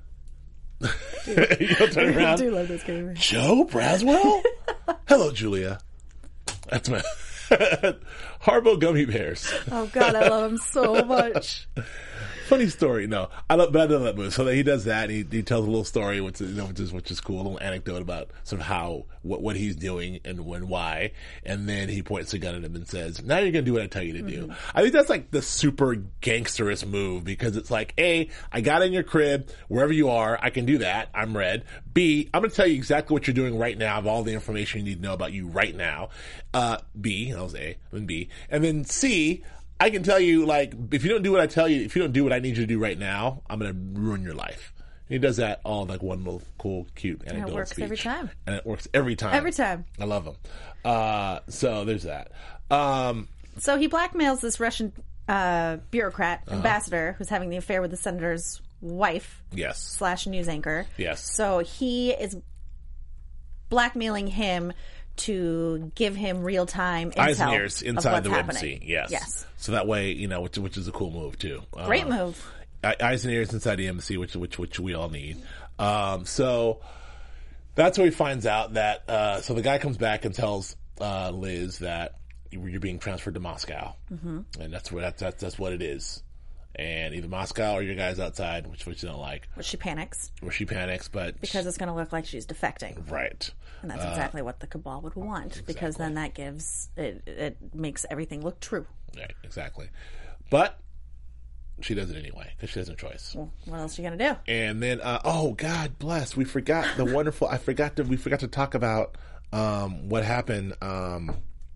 You'll turn around. I do love those gummy bears. Joe Braswell? Hello, Julia. That's my Harbo gummy bears. Oh God, I love him so much. Funny story. No, I love, but I love that movie. So he does that. And he, he tells a little story, which is, you know, which is which is cool. A little anecdote about sort of how what what he's doing and when why. And then he points a gun at him and says, "Now you're gonna do what I tell you to do." Mm-hmm. I think that's like the super gangsterous move because it's like, A, I got in your crib wherever you are. I can do that. I'm Red. B, I'm gonna tell you exactly what you're doing right now. Of all the information you need to know about you right now. Uh, B, that was A, and B, and then C. I can tell you, like, if you don't do what I tell you, if you don't do what I need you to do right now, I'm going to ruin your life. And he does that all in, like, one little cool, cute anecdotal speech. And it works speech. every time. And it works every time. Every time. I love him. Uh, so there's that. Um, so he blackmails this Russian uh, bureaucrat, uh-huh. ambassador, who's having the affair with the senator's wife. Yes. Slash news anchor. Yes. So he is blackmailing him to give him real time eyes and intel ears of inside what's the happening. embassy. Yes. Yes. So that way, you know, which, which is a cool move too. Great Uh, move. Eyes and ears inside the embassy, which which which we all need. Um, so that's where he finds out that. Uh, so the guy comes back and tells uh, Liz that you're being transferred to Moscow, mm-hmm. and that's what that's, that's that's what it is. And either Moscow or your guys outside, which which you don't like. Which she panics. Where she panics, but Because it's going to look like she's defecting. right. And that's exactly uh, what the Cabal would want, exactly. Because then that gives it, it makes everything look true. Right, exactly. But she does it anyway because she has no choice. Well, what else are you gonna do? And then, uh, oh God bless, we forgot the wonderful. I forgot to we forgot to talk about um, what happened um,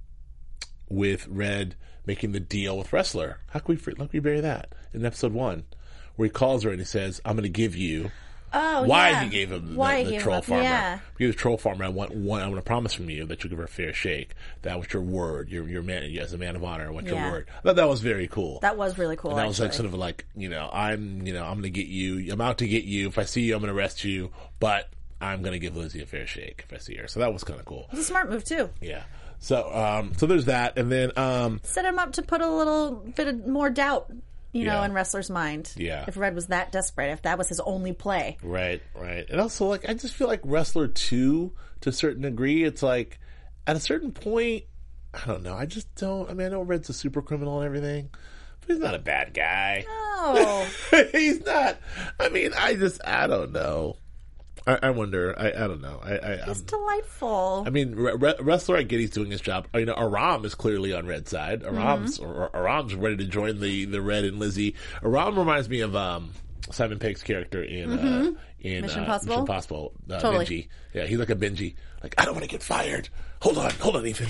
with Red making the deal with Wrestler. How can we how can we bury that in episode one, where he calls her and he says, "I'm going to give you." Oh, why yeah. he gave him the, Why the he troll gave him, farmer. yeah. Because the troll farmer, I want one. I want to promise from you that you'll give her a fair shake. That was your word. Your your man as a man of honor. I want Yeah. your word. I thought that was very cool. That was really cool. And that was like actually. sort of like, you know, I'm you know I'm going to get you. I'm out to get you. If I see you, I'm going to arrest you. But I'm going to give Lizzie a fair shake if I see her. So that was kind of cool. It's a smart move too. Yeah. So um so there's that, and then um Set him up to put a little bit of more doubt, you know, Yeah. in Wrestler's mind. Yeah. If Red was that desperate, if that was his only play. Right, right. And also, like, I just feel like Wrestler two, to a certain degree, it's like, at a certain point, I don't know, I just don't, I mean, I know Red's a super criminal and everything, but he's not a bad guy. Oh. He's not, I mean, I just, I don't know. I, I wonder, I, I don't know. I, I, It's I'm, delightful. I mean, Re- Re- Wrestler, I get he's doing his job. You know, Aram is clearly on Red's side. Aram's Mm-hmm. Aram's ready to join the, the Red and Lizzie. Aram reminds me of um, Simon Pegg's character in uh, in Mission uh, Impossible? Mission Impossible. Uh, Totally. Benji. Yeah, he's like a Benji. Like, I don't want to get fired. Hold on, hold on, Ethan.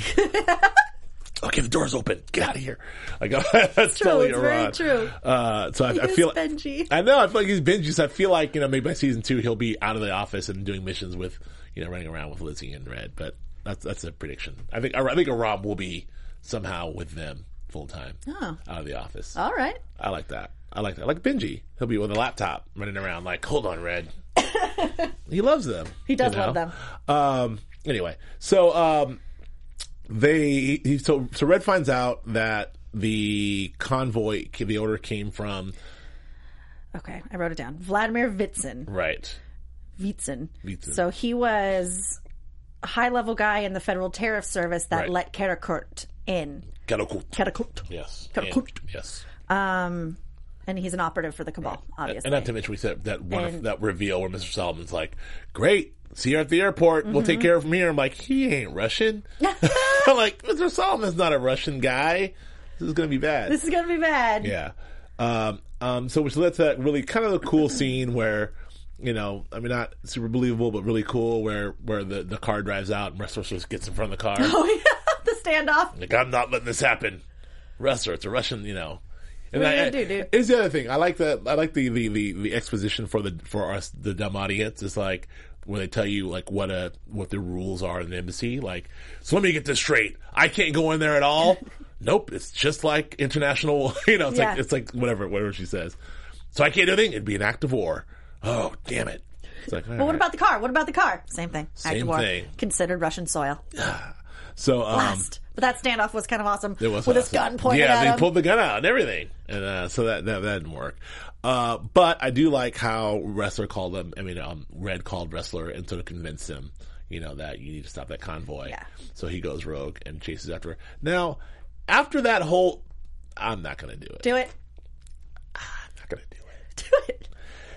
Okay, the door's open. Get out of here. Like, that's true. totally It's very Aram. true. Uh, so I, He I is feel Benji. I know. I feel like he's Benji. So I feel like, you know, maybe by season two he'll be out of the office and doing missions with, you know, running around with Lizzie and Red. But that's that's a prediction. I think I think Aram will be somehow with them full time Oh. out of the office. All right. I like that. I like that. Like Benji, he'll be with a laptop running around. Like, hold on, Red. He loves them. He does you know? love them. Um. Anyway, so um, they he, so so Red finds out that the convoy, the order came from Okay, I wrote it down. Vladimir Vitsin. right. Vitsin. Vitsin. So he was a high-level guy in the Federal Tariff Service that Right. let Karakurt in. Karakurt. Karakurt. Yes. Karakurt. And- yes. Um, and he's an operative for the Cabal, obviously. And not to mention, we said that one of, And- that reveal where Mister Solomon's like, "Great, see you at the airport. We'll take care of him here." I'm like, he ain't Russian. I'm like, Mister Solomon's not a Russian guy. This is gonna be bad. This is going to be bad. Yeah. Um, um, so which led to that really kind of a cool scene where, you know, I mean, not super believable, but really cool where, where the, the car drives out and Wrestler just gets in front of the car. Oh, yeah. The standoff. Like, I'm not letting this happen. Wrestler, it's a Russian, you know. And What are you I, gonna do, dude? Here's the other thing. I like the, I like the, the, the, the exposition for the, for us, the dumb audience. It's like, when they tell you, like, what a, what the rules are in the embassy. Like, so let me get this straight. I can't go in there at all. Nope. It's just like international, you know, it's Yeah. like, it's like whatever, whatever she says. So I can't do anything. It'd be an act of war. Oh, damn it. It's like, But what about the car? What about the car? Same thing. Act Same of war. thing. Considered Russian soil. so, um, Blast. But that standoff was kind of awesome. It was with his awesome. gun pointed yeah, at they him. pulled the gun out and everything, and uh, so that, that that didn't work. Uh, but I do like how Wrestler called him. I mean, um, Red called Wrestler and sort of convinced him, you know, that you need to stop that convoy. Yeah. So he goes rogue and chases after her. Now, after that whole, I'm not going to do it. Do it. I'm not going to do it. Do it.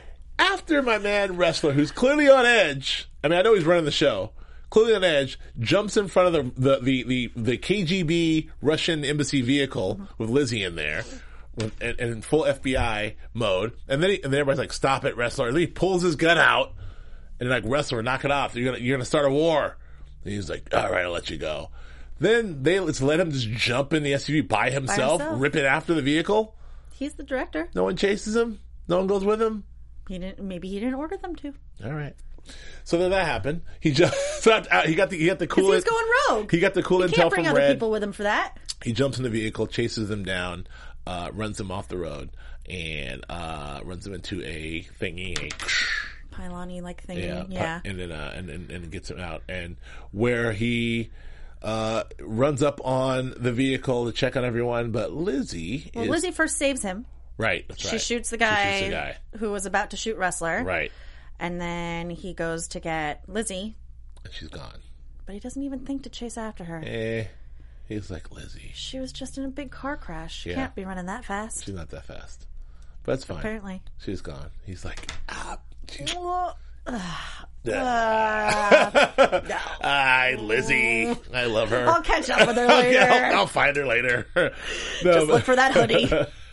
After my man Wrestler, who's clearly on edge, I mean, I know he's running the show, clearly on edge, jumps in front of the the the, the, the K G B Russian embassy vehicle with Lizzie in there, with, and, and in full F B I mode, and then he, and then everybody's like, "Stop it, Wrestler!" And then he pulls his gun out, and they're like, "Wrestler, knock it off! You're gonna you're gonna start a war." And he's like, "All right, I'll let you go." Then they let's let him just jump in the S U V by himself, himself. rip it after the vehicle. He's the director. No one chases him. No one goes with him. He didn't. Maybe he didn't order them to. All right. So then that happened. He just so out, he got the he got the cool. Because he was going rogue. He got the cool He intel can't bring from other Red. people with him for that. He jumps in the vehicle, chases them down, uh, runs them off the road, and uh, runs them into a thingy, a Pylon. swanny like thing. Yeah, Yeah, and then uh, and, and and gets him out, and where he uh, runs up on the vehicle to check on everyone, but Lizzie, well, is, Lizzie first saves him. right? That's She right. shoots the She guy, shoots the guy. who was about to shoot Ressler. Right, And then he goes to get Lizzie, and she's gone. but he doesn't even think to chase after her. Eh, he's like Lizzie. She was just in a big car crash. She Yeah. can't be running that fast. She's not that fast, but it's fine. Apparently. She's gone. He's like, ah, she's Well, Hi, Lizzie. I love her. I'll catch up with her later. Yeah, I'll, I'll find her later. No, Just look but- for that hoodie.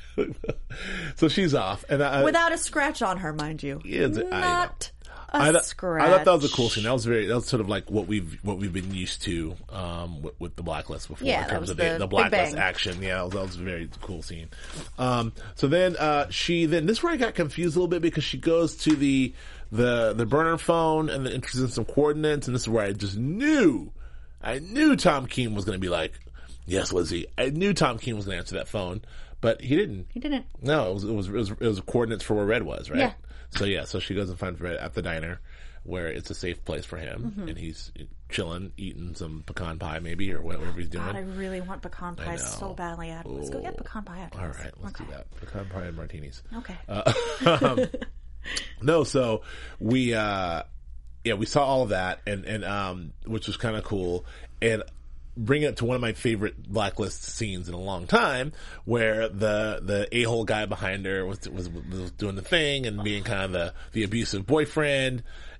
So she's off, and I, Without a scratch on her, mind you. Yeah, it's- I know. Not a I, th- scratch. I thought that was a cool scene. That was very. That was sort of like what we've what we've been used to um, with, with the Blacklist before Yeah, in that terms was of the the, the Big Blacklist Bang. action. Yeah, that was, that was a very cool scene. Um, so then uh, she then this is where I got confused a little bit because she goes to the the the burner phone and then enters in some coordinates, and this is where I just knew I knew Tom Keene was going to be like, "Yes, Lizzie." I knew Tom Keene was going to answer that phone, but he didn't. He didn't. No, it was it was it was, it was coordinates for where Red was, right? Yeah. So yeah, so she goes and finds Red at the diner, where it's a safe place for him, Mm-hmm. and he's chilling, eating some pecan pie, maybe, or whatever he's doing. God, I really want pecan pie know. so badly. Adam. Let's go get pecan pie after All this. right, let's Okay. do that. Pecan pie and martinis. Okay. Um, no, so we, uh, yeah, we saw all of that, and and um, which was kind of cool, and bring it to one of my favorite Blacklist scenes in a long time, where the the a hole guy behind her was was was doing the thing and being kind of the the abusive boyfriend,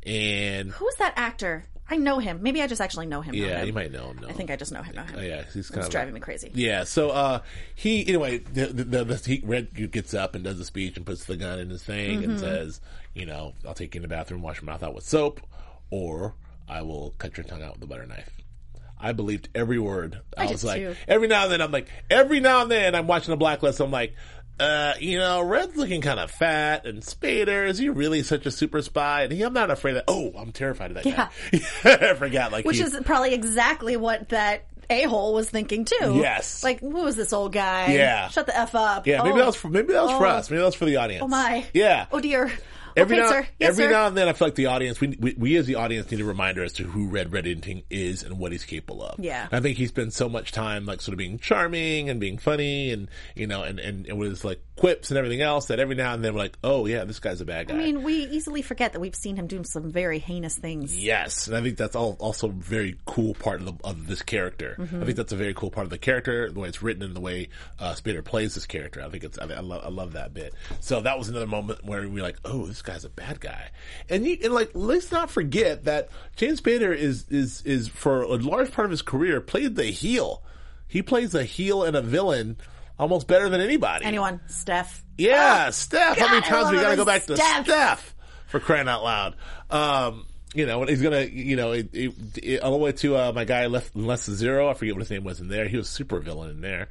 and Who's that actor? I know him. Maybe I just actually know him. know yeah, him. you might know him. Know I think I just know him. Know him. Oh, yeah, he's kind It's of driving me crazy. Yeah, so uh, he anyway, the, the, the, the he, Red gets up and does a speech and puts the gun in his thing Mm-hmm. and says, you know, I'll take you in the bathroom, wash your mouth out with soap, or I will cut your tongue out with a butter knife. I believed every word. I, I did was like, too. every now and then, I'm like, every now and then, I'm watching the Blacklist. I'm like, uh, you know, Red's looking kind of fat, and Spader, is he really such a super spy? And he, I'm not afraid of. Oh, I'm terrified of that Yeah. guy. I forgot, like, Which he, is probably exactly what that a-hole was thinking too. Yes. Like, who is this old guy? Yeah. Shut the F up. yeah, maybe Oh. that was for, maybe that was for Oh. us. Maybe that was for the audience. Oh my. Yeah. Oh dear. Every okay, now, sir. Yes, every sir. now and then, I feel like the audience, we, we, we as the audience need a reminder as to who Red Reddington is and what he's capable of. Yeah. I think he spends so much time, like, sort of being charming and being funny and, you know, and, and, and with his, like, quips and everything else that every now and then we're like, oh, yeah, this guy's a bad guy. I mean, we easily forget that we've seen him doing some very heinous things. Yes, and I think that's all, also a very cool part of, the, of this character. Mm-hmm. I think that's a very cool part of the character, the way it's written and the way uh, Spader plays this character. I think it's I, I, love, I love that bit. So that was another moment where we were like, oh, this guy's a bad guy. And you and like let's not forget that James Spader is is is for a large part of his career played the heel. He plays a heel and a villain almost better than anybody. Anyone? Steph? Yeah, Oh, Steph. How God, many I times love we got to him go as back to Steph. Steph for crying out loud? Um, you know, and he's gonna, you know, it, it, it, all the way to uh, my guy left less than zero. I forget what his name was in there. He was super villain in there.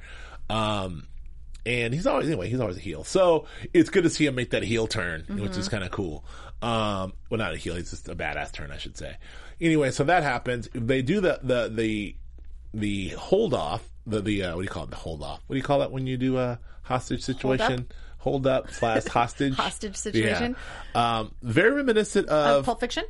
Um, and he's always anyway. He's always a heel. So it's good to see him make that heel turn, Mm-hmm. which is kind of cool. Um, well, not a heel. He's just a badass turn, I should say. Anyway, so that happens. They do the the the the hold off. The the uh, what do you call it? The hold off. What do you call that when you do a hostage situation? Hold up slash hostage. Hostage situation. Yeah. Um, very reminiscent Uh, of Pulp Fiction?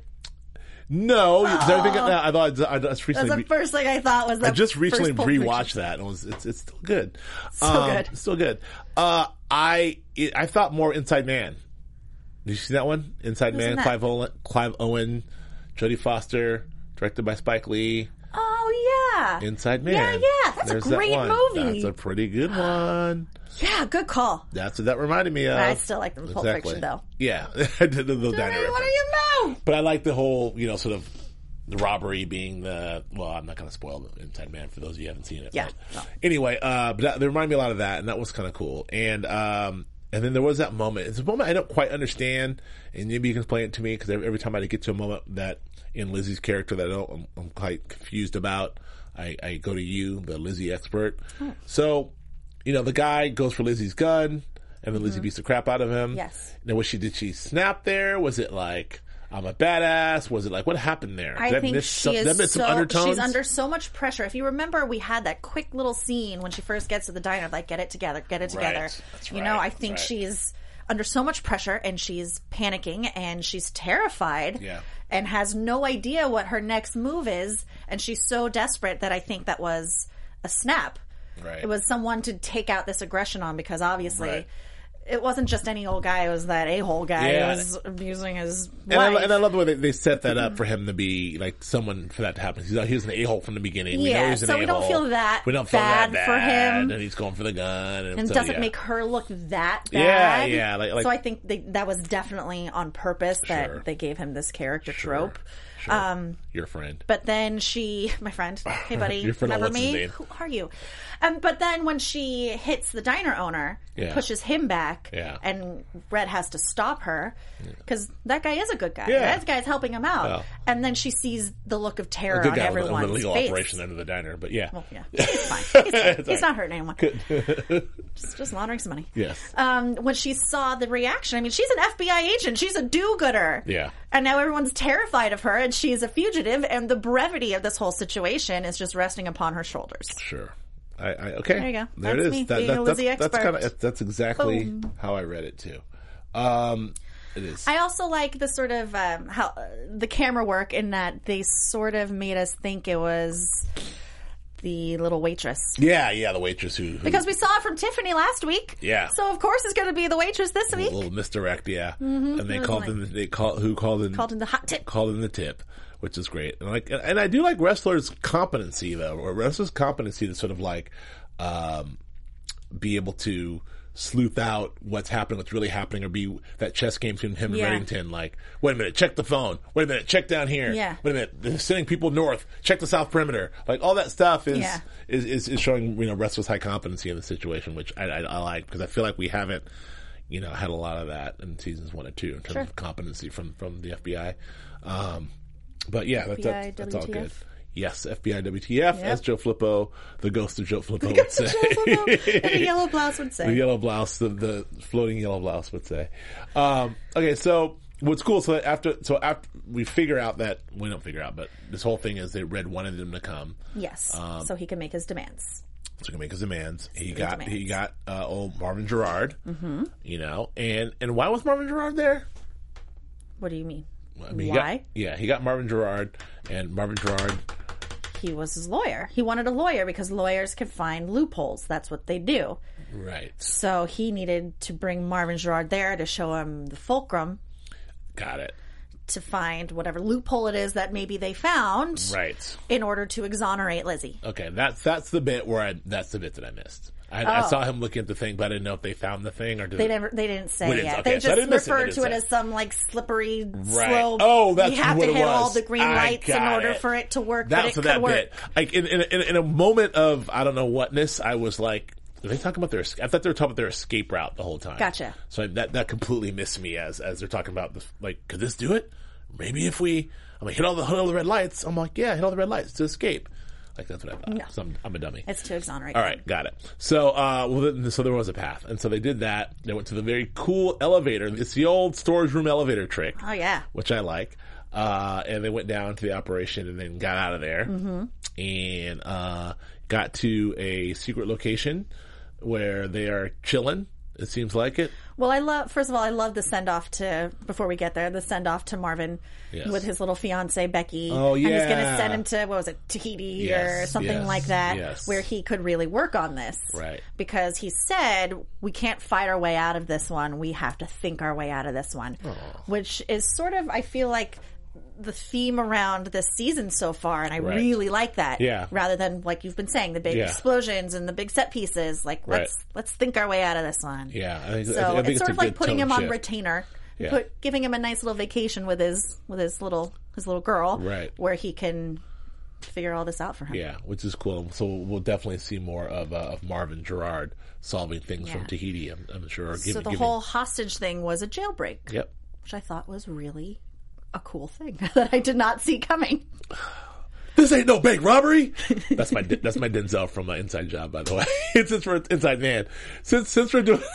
no. because I think I thought I just That's recently. the re- first thing I thought was that I just recently first Pulp rewatched Fiction. that, and it was it's it's still good. So Um, good. it's still good. Uh, I it, I thought more Inside Man. Did you see that one? Inside Who's Man, in that? Clive Owen, Clive Owen, Jodie Foster, directed by Spike Lee. Oh, yeah. Inside Man. Yeah, yeah. That's There's a that great one. movie. That's a pretty good one. Yeah, good call. That's what that reminded me of. I still like the Pulp Fiction, though. Yeah, I did the little What diner do reference. you know? But I like the whole, you know, sort of the robbery being the. Well, I'm not going to spoil the Inside Man for those of you who haven't seen it. Yeah, but no. Anyway, uh, but that, they remind me a lot of that, and that was kind of cool. And um, and then there was that moment. It's a moment I don't quite understand, and maybe you can explain it to me because every, every time I get to a moment that in Lizzie's character that I don't, I'm, I'm quite confused about, I, I go to you, the Lizzie expert. Oh. So, you know, the guy goes for Lizzie's gun, and then Lizzie beats the crap out of him. Mm-hmm. Yes. Now, was she? Did she snap there? Was it like I'm a badass? Was it like what happened there? I Did think miss she some, did I is miss some so undertones? she's under so much pressure. If you remember, we had that quick little scene when she first gets to the diner, like get it together, get it together. Right. That's you know, right. I think That's right. she's under so much pressure, and she's panicking, and she's terrified, Yeah. and has no idea what her next move is, and she's so desperate that I think that was a snap. Right. It was someone to take out this aggression on, because obviously Right. it wasn't just any old guy. It was that a-hole guy Yeah. who was abusing his And I, wife. and I love the way they, they set that up for him to be like someone for that to happen. He's, he was an a-hole from the beginning. We know Yeah, he's an so we don't a-hole. feel that we don't feel bad that for bad, him. And he's going for the gun. And, and so, doesn't yeah. make her look that Yeah, bad. yeah, like- like- so I think they, that was definitely on purpose that Sure. they gave him this character Sure. trope. Sure. Um, Your friend. But then she, my friend, hey buddy, Your friend, remember what's his me? name? Who are you? Um, but then when she hits the diner owner, Yeah. pushes him back, Yeah. and Red has to stop her because that guy is a good guy. Yeah. That guy's helping him out. Well. And then she sees the look of terror A good on guy with a- with everyone's a legal face. operation under the diner, but yeah. Well, yeah, he's fine. He's, fine. It's He's all not hurting anyone. just, just laundering some money. Yes. Um, when she saw the reaction, I mean, she's an F B I agent. She's a do-gooder. Yeah. And now everyone's terrified of her, and she's a fugitive, and the brevity of this whole situation is just resting upon her shoulders. Sure. I, I okay. There you go. There That's it is. me That, being that, a that's Lizzie that's expert. kind of that's exactly Boom. how I read it too. Um, it is. I also like the sort of um, how uh, the camera work in that they sort of made us think it was the little waitress. yeah, yeah. The waitress who, who Because we saw it from Tiffany last week. Yeah. So, of course, it's going to be the waitress this week. little misdirect, yeah. And they It was called like- in. They called who called in Called in the hot tip. called in the tip, which is great. And like, and I do like wrestlers' competency though, or wrestlers' competency to sort of like um, be able to sleuth out what's happening, what's really happening, or be that chess game between him and Yeah. Reddington. Like, wait a minute, check the phone. Wait a minute, check down here. Yeah. Wait a minute, they're sending people north. Check the south perimeter. Like all that stuff is Yeah. is, is is showing you know wrestlers' high competency in the situation, which I, I, I like because I feel like we haven't you know had a lot of that in seasons one and two in terms Sure. of competency from from the F B I. Um, but yeah, that's, F B I that's, that's all W T F. good. Yes, F B I W T F, Yep. as Joe Flippo, the ghost of Joe Flippo would say. And the yellow blouse would say. The yellow blouse, the, the floating yellow blouse would say. Um, okay, so what's cool? So after, so after we figure out that we don't figure out, but this whole thing is that Red wanted him to come, Yes. Um, so he can make his demands. so he can make his demands. He His got demands. he got uh, old Marvin Gerard, mm-hmm. you know, and and why was Marvin Gerard there? What do you mean? I mean, he Why? got- yeah, he got Marvin Gerard, and Marvin Gerard. He was his lawyer. He wanted a lawyer because lawyers can find loopholes. That's what they do. Right, So he needed to bring Marvin Gerard there to show him the fulcrum got it. to find whatever loophole it is that maybe they found Right. in order to exonerate Lizzie. Okay, that's that's the bit where I that's the bit that I missed. I, I Oh. saw him looking at the thing, but I didn't know if they found the thing or did They it- never. They didn't say We didn't- yet. okay, they so I just didn't miss it. They referred didn't to it say. as some like slippery Right. slope. Oh, that's you have what to it hit all was. the green I lights in got order it. for it to work. That's but it for could that work. bit. Like in, in, in, in a moment of I don't know whatness, I was like, are they talking about their? I thought they were talking about their escape route the whole time. Gotcha. So that that completely missed me as as they're talking about this. Like, could this do it? Maybe if we, I'm like hit all the hit all the red lights. I'm like, yeah, hit all the red lights to escape. Like that's what I thought. No. So I'm, I'm a dummy. It's to exonerate. All him. right, got it. So, uh, well, then, so there was a path, and so they did that. They went to the very cool elevator. It's the old storage room elevator trick. Oh yeah. Which I like. Uh, and they went down to the operation and then got out of there Mm-hmm. and uh, got to a secret location where they are chilling. It seems like it. Well, I love. First of all, I love the send off to. Before we get there, the send off to Marvin Yes. with his little fiance Becky. Oh, And he's going to yeah. send him to what was it, Tahiti or Yes, something yes, like that, yes. where he could really work on this. Right. Because he said we can't fight our way out of this one. We have to think our way out of this one, which is sort of I feel like the theme around this season so far, and I Right. really like that. Yeah. Rather than like you've been saying, the big Yeah. explosions and the big set pieces. Like Right. let's let's think our way out of this one. Yeah. I think, So I think it's sort a of like good putting tone him on shift. retainer, Yeah. put giving him a nice little vacation with his with his little his little girl, Right. where he can figure all this out for him. Yeah, which is cool. So we'll definitely see more of uh, of Marvin Gerard solving things Yeah. from Tahiti. I'm, I'm sure. Or So give- the giving- whole hostage thing was a jailbreak, Yep. which I thought was really a cool thing that I did not see coming. This ain't no bank robbery. That's my that's my Denzel from my Inside Job, by the way. Since we're Inside Man, since since we're doing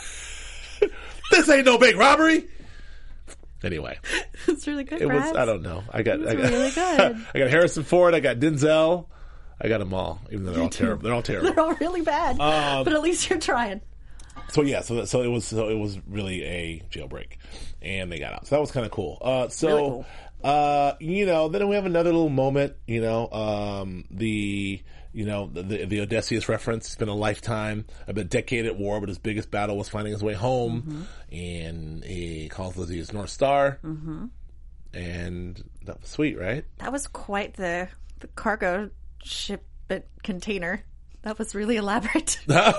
this ain't no bank robbery. Anyway, It's really good. it was. Braz. I don't know. I got. I got really good. I got Harrison Ford. I got Denzel. I got them all. Even though they're all terrible. They're all terrible. They're all really bad, Um, but at least you're trying. so yeah, so that, so it was so it was really a jailbreak, and they got out. So that was kind of cool. Uh, so. Really cool. Uh, you know, then we have another little moment, you know, um, the, you know, the, the, the Odysseus reference. It's been a lifetime, a decade at war, but his biggest battle was finding his way home. Mm-hmm. And he calls Lizzie his North Star. Mm-hmm. And that was sweet, right? That was quite the, the cargo ship container. That was really elaborate.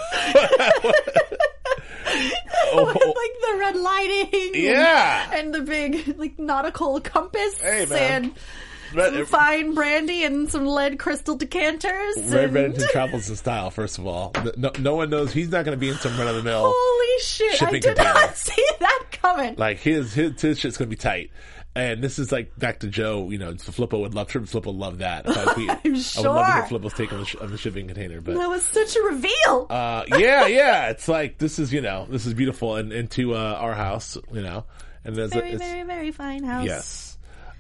Oh, With, like the red lighting, yeah, and, and the big like nautical compass, hey, man. and Red, some fine brandy and some lead crystal decanters. Red and... Reddington travels in style. First of all, no, no one knows he's not going to be in some run of the mill. Holy shit! I did container. not see that coming. Like his his his shit's going to be tight. And this is like back to Joe, you know, Flippo would love, Trip Flippo would love that. If I, be, I'm sure. I would love to hear Flippo's take on the, sh- on the shipping container. But that was such a reveal. uh, yeah, yeah, it's like, this is, you know, this is beautiful and into uh, our house, you know. And there's very, a, it's, very, very fine house. yes.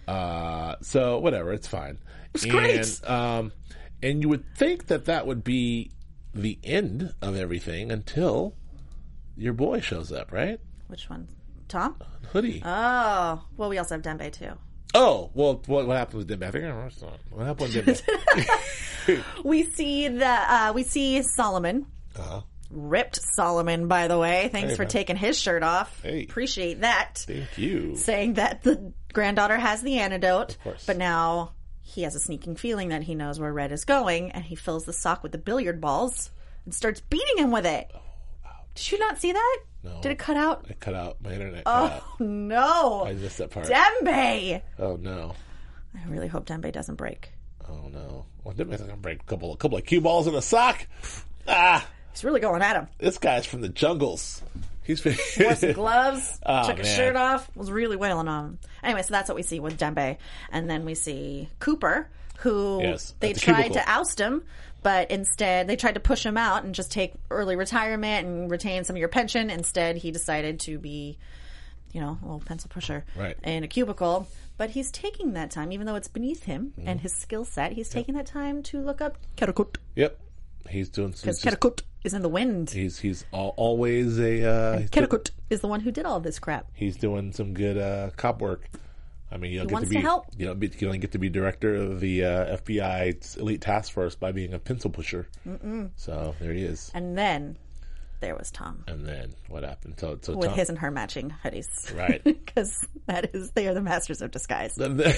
Uh, so whatever, it's fine. It's and, great. Um, and you would think that that would be the end of everything until your boy shows up, right? Which one? Tom? Hoodie. Oh, well, we also have Dembe too. Oh, well, what, what happened with Dembe? I think I remember. What happened with Dembe? We see that uh, we see Solomon, uh-huh. ripped Solomon, by the way. Thanks Hey, for man. taking his shirt off. Hey. Appreciate that. Thank you. Saying that the granddaughter has the antidote, course. but now he has a sneaking feeling that he knows where Red is going, and he fills the sock with the billiard balls and starts beating him with it. Did you not see that? No. Did it cut out? I cut out. My internet cut out. Oh, no. I missed that part. Dembe! Oh, no. I really hope Dembe doesn't break. Oh, no. Well, Dembe's going to break a couple, a couple of cue balls in a sock. Ah, He's really going at him. this guy's from the jungles. He's been... Wore some gloves, Oh, took his man. shirt off, was really wailing on him. Anyway, so that's what we see with Dembe. And then we see Cooper, who Yes, they at the tried cubicle. to oust him, but instead they tried to push him out and just take early retirement and retain some of your pension. Instead, he decided to be, you know, a little pencil pusher Right. in a cubicle. But he's taking that time, even though it's beneath him Mm-hmm. and his skill set, he's taking that time to look up Ketakut. Yep. He's doing some... Because Ketakut is in the wind. He's, he's al- always a... Uh, he's, do- Ketakut is the one who did all this crap. he's doing some good uh, cop work. I mean, you don't He get wants to be... to help. You, don't be, you don't get to be director of the uh, F B I elite task force by being a pencil pusher. Mm-mm. So, there he is. And then there was Tom. And then what happened? So, so With Tom, his and her matching hoodies. Right. Because that is, they are the masters of disguise. Then the-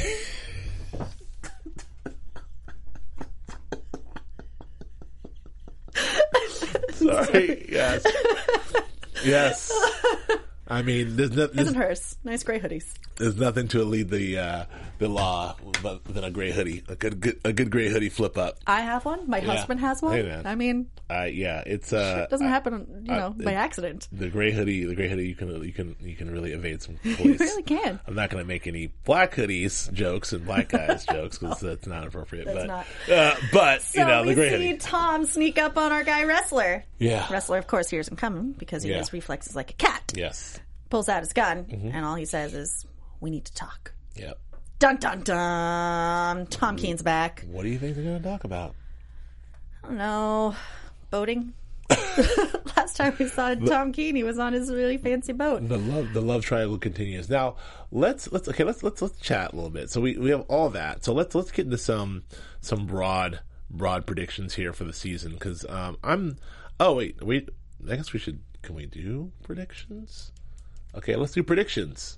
Sorry. Yes. Yes. I mean, there's, no, His there's, and hers. Nice gray hoodies. there's nothing to lead the uh, the law but than a gray hoodie. A good, good a good gray hoodie flip up. I have one. My Yeah. husband has one. Hey, man. I mean, Uh, yeah, it's uh, it doesn't happen, you I- know, by it- accident. the gray hoodie. The gray hoodie, you can you can you can really evade some police. You really can. I'm not going to make any black hoodies jokes and black guys jokes because that's not appropriate. That's but not. Uh, but So you know the we gray see hoodie. Tom sneak up on our guy Wrestler. Yeah. Wrestler, of course, hears him coming because he Yeah. has reflexes like a cat. Yes. Pulls out his gun, Mm-hmm. and all he says is, "We need to talk." Yep. Dun dun dun. Tom Keen's back. What do you think they're going to talk about? I don't know. Boating. Last time we saw Tom Keen, he was on his really fancy boat. The love, the love triangle continues. Now, let's let's okay, let's let's let's chat a little bit. So we, we have all that. So let's let's get into some some broad broad predictions here for the season because um, I'm. Oh wait, wait. I guess we should. Can we do predictions? Okay, let's do predictions.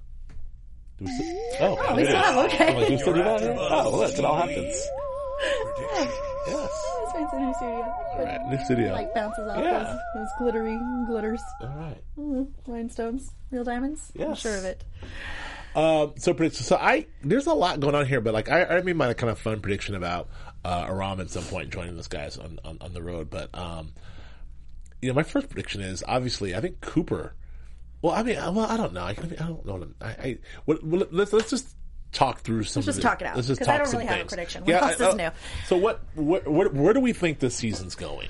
Do we still, oh, Oh, we still have, okay. Like, we still do that? Oh, look, it all happens. Yes. It's right in the studio. All right, new studio. Like bounces off Yeah. those, those glittery glitters. All right. Mm, rhinestones. Real diamonds? I'm Yes. sure of it. Um, so, predict- so I there's a lot going on here, but like I, I made my kind of fun prediction about uh, Aram at some point joining those guys on, on, on the road. But um, you know, my first prediction is obviously I think Cooper. Well, I mean, well, I don't know. I, I, mean, I don't know. I, I what, well, let's let's just talk through some. Let's of just the- talk it out, Let's just 'cause talk I don't some really have a things. prediction. What else I- is I- new? So what? Where, where, where do we think this season's going?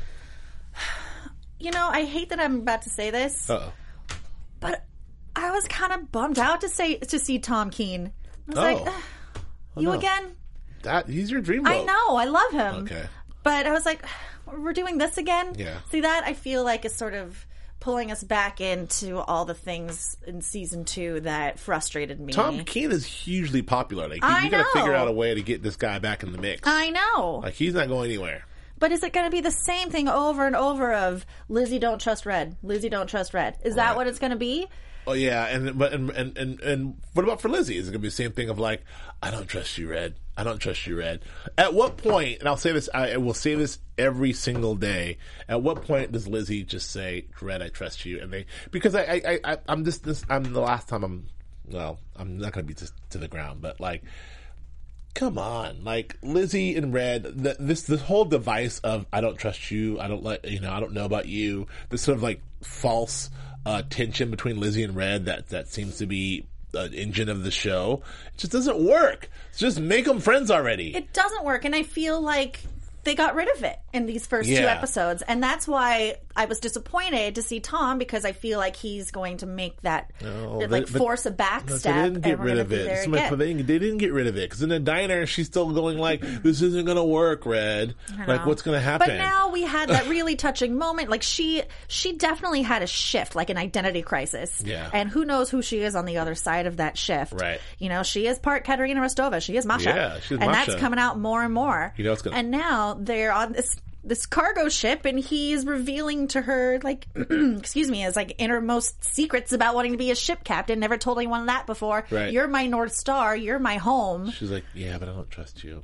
You know, I hate that I'm about to say this, Uh oh. but I was kind of bummed out to say to see Tom Keen. I was Oh. like, "Ugh, you no. again? That he's your dream. I boat. know, I love him. Okay. But I was like, we're doing this again? Yeah. See, that I feel like is sort of pulling us back into all the things in season two that frustrated me. Tom Keen is hugely popular. Like, you, I you got to know. figure out a way to get this guy back in the mix. I know. Like, he's not going anywhere. But is it going to be the same thing over and over of Lizzie don't trust Red, Lizzie don't trust Red? Is that Right. what it's going to be? Oh yeah, and but and, and and and what about for Lizzie? Is it gonna be the same thing of like, I don't trust you, Red. I don't trust you, Red. At what point? And I'll say this. I will say this every single day. At what point does Lizzie just say, Red, I trust you? And they because I I, I I'm just this. I'm the last time I'm. Well, I'm not gonna be to, to the ground, but like. Come on, like Lizzie and Red, the, this this whole device of I don't trust you, I don't let you know, I don't know about you. This sort of like false uh, tension between Lizzie and Red that that seems to be an engine of the show. It just doesn't work. Just make them friends already. It doesn't work, and I feel like they got rid of it in these first two Yeah. episodes, and that's why I was disappointed to see Tom, because I feel like he's going to make that No, like they- but- force a No, backstep. they didn't get and we're rid gonna of be it. there Somebody- again. but they, they didn't get rid of it because in the diner she's still going like, "This isn't going to work, Red. Like, what's going to happen?" But now we had that really touching moment. Like she, she definitely had a shift, like an identity crisis. Yeah. And who knows who she is on the other side of that shift? Right. You know, she is part Katerina Rostova. She is Masha. Yeah, she's and Masha. that's coming out more and more. You know it's gonna- And now they're on this this cargo ship, and he's revealing to her, like, excuse me, his like innermost secrets about wanting to be a ship captain. Never told anyone that before. Right. You're my North Star. You're my home. She's like, "Yeah, but I don't trust you."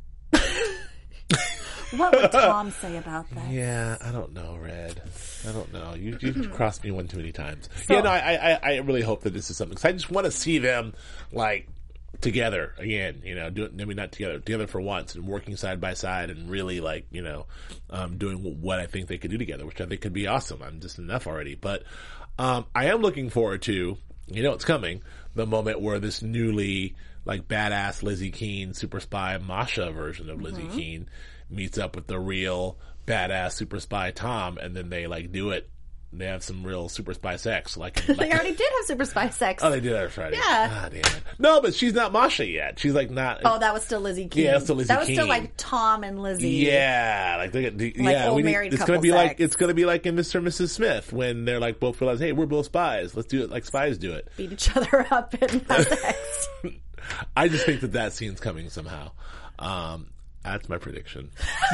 What would Tom say about that? Yeah, I don't know, Red. I don't know. You you've crossed me one too many times. yeah, no, I, I I really hope that this is something. Cause I just want to see them like together again. You know, doing maybe not together, together for once, and working side by side, and really like you know, um, doing what I think they could do together, which I think could be awesome. I'm just enough already, but um, I am looking forward to. You know, it's coming. The moment where this newly like badass Lizzie Keen super spy Masha version of Lizzie Keen meets up with the real badass super spy Tom, and then they like do it. They have some real super spy sex. Like, like They already did have super spy sex. oh, they did that on Friday. Yeah. Ah, damn it. No, but she's not Masha yet. She's like not. Oh, that was still Lizzie Keen. Yeah, that's still Lizzie That was still Keen. like Tom and Lizzie. Yeah, like they get, yeah, old we need, married it's couple gonna be like sex. it's gonna be like in Mister and Missus Smith when they're like both realize, hey, we're both spies. Let's do it like spies do it. Beat each other up and have sex. I just think that that scene's coming somehow. Um, that's my prediction.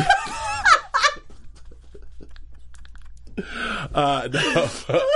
uh, no.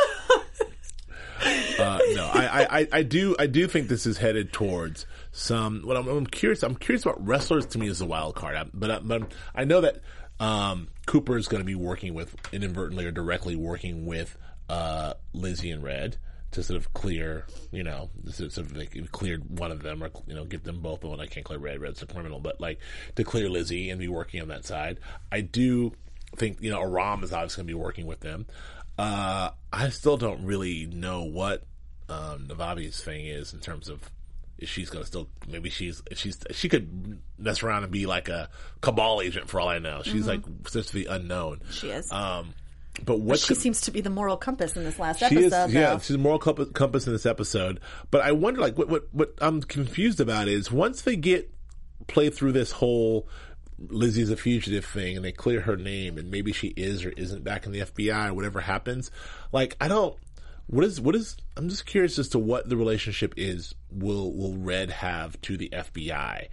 Uh, no, I, I, I do I do think this is headed towards some. What I'm, I'm curious I'm curious about wrestlers. To me, is the wild card. I, but I, but I know that um, Cooper is going to be working with inadvertently or directly working with uh, Lizzie and Red to sort of clear, you know, sort of like cleared one of them or you know get them both. Well, I can't clear Red. Red's a criminal, but like to clear Lizzie and be working on that side. I do think you know Aram is obviously going to be working with them. Uh, I still don't really know what um, Navabi's thing is in terms of if she's going to still maybe she's if she's she could mess around and be like a cabal agent for all I know. She's like supposed to be unknown. She is. Um, but what She seems to be the moral compass in this last she episode. is, yeah, though. she's a moral compass, compass in this episode. But I wonder, like, what, what what I'm confused about is once they get play through this whole Lizzie's a fugitive thing and they clear her name and maybe she is or isn't back in the F B I or whatever happens. Like, I don't, what is, what is, I'm just curious as to what the relationship is will, will Red have to the F B I?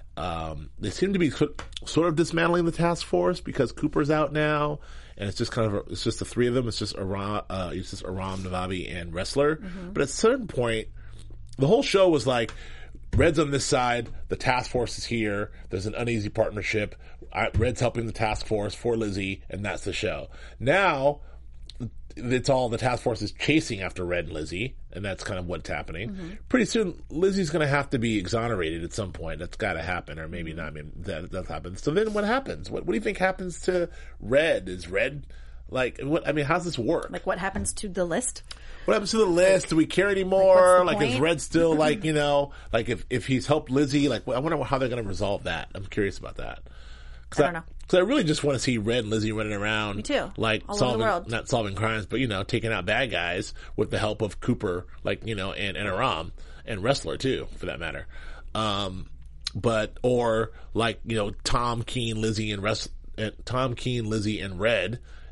Um, they seem to be sort of dismantling the task force because Cooper's out now and it's just kind of, a, it's just the three of them. It's just Aram, uh, it's just Aram, Navabi and Wrestler. Mm-hmm. But at a certain point, the whole show was like, Red's on this side, the task force is here, there's an uneasy partnership, I, Red's helping the task force for Lizzie, and that's the show. Now, it's all the task force is chasing after Red and Lizzie, and that's kind of what's happening. Mm-hmm. Pretty soon, Lizzie's going to have to be exonerated at some point. That's got to happen, or maybe not. I mean, that that happens. So then, what happens? What, what do you think happens to Red? Is Red like what? I mean, how's this work? Like, what happens to the list? What happens to the list? Do we care anymore? Like, like is point? Red still like you know? Like if if he's helped Lizzie, like I wonder how they're going to resolve that. I'm curious about that. I don't know. Because I really just want to see Red and Lizzie running around. Me too. Like all solving, over the world. not solving crimes, but you know, taking out bad guys with the help of Cooper, like you know, and, and Aram and Wrestler too, for that matter. Um, but or like you know, Tom Keen, Lizzie and Rest, and Tom Keen, Lizzie and Red,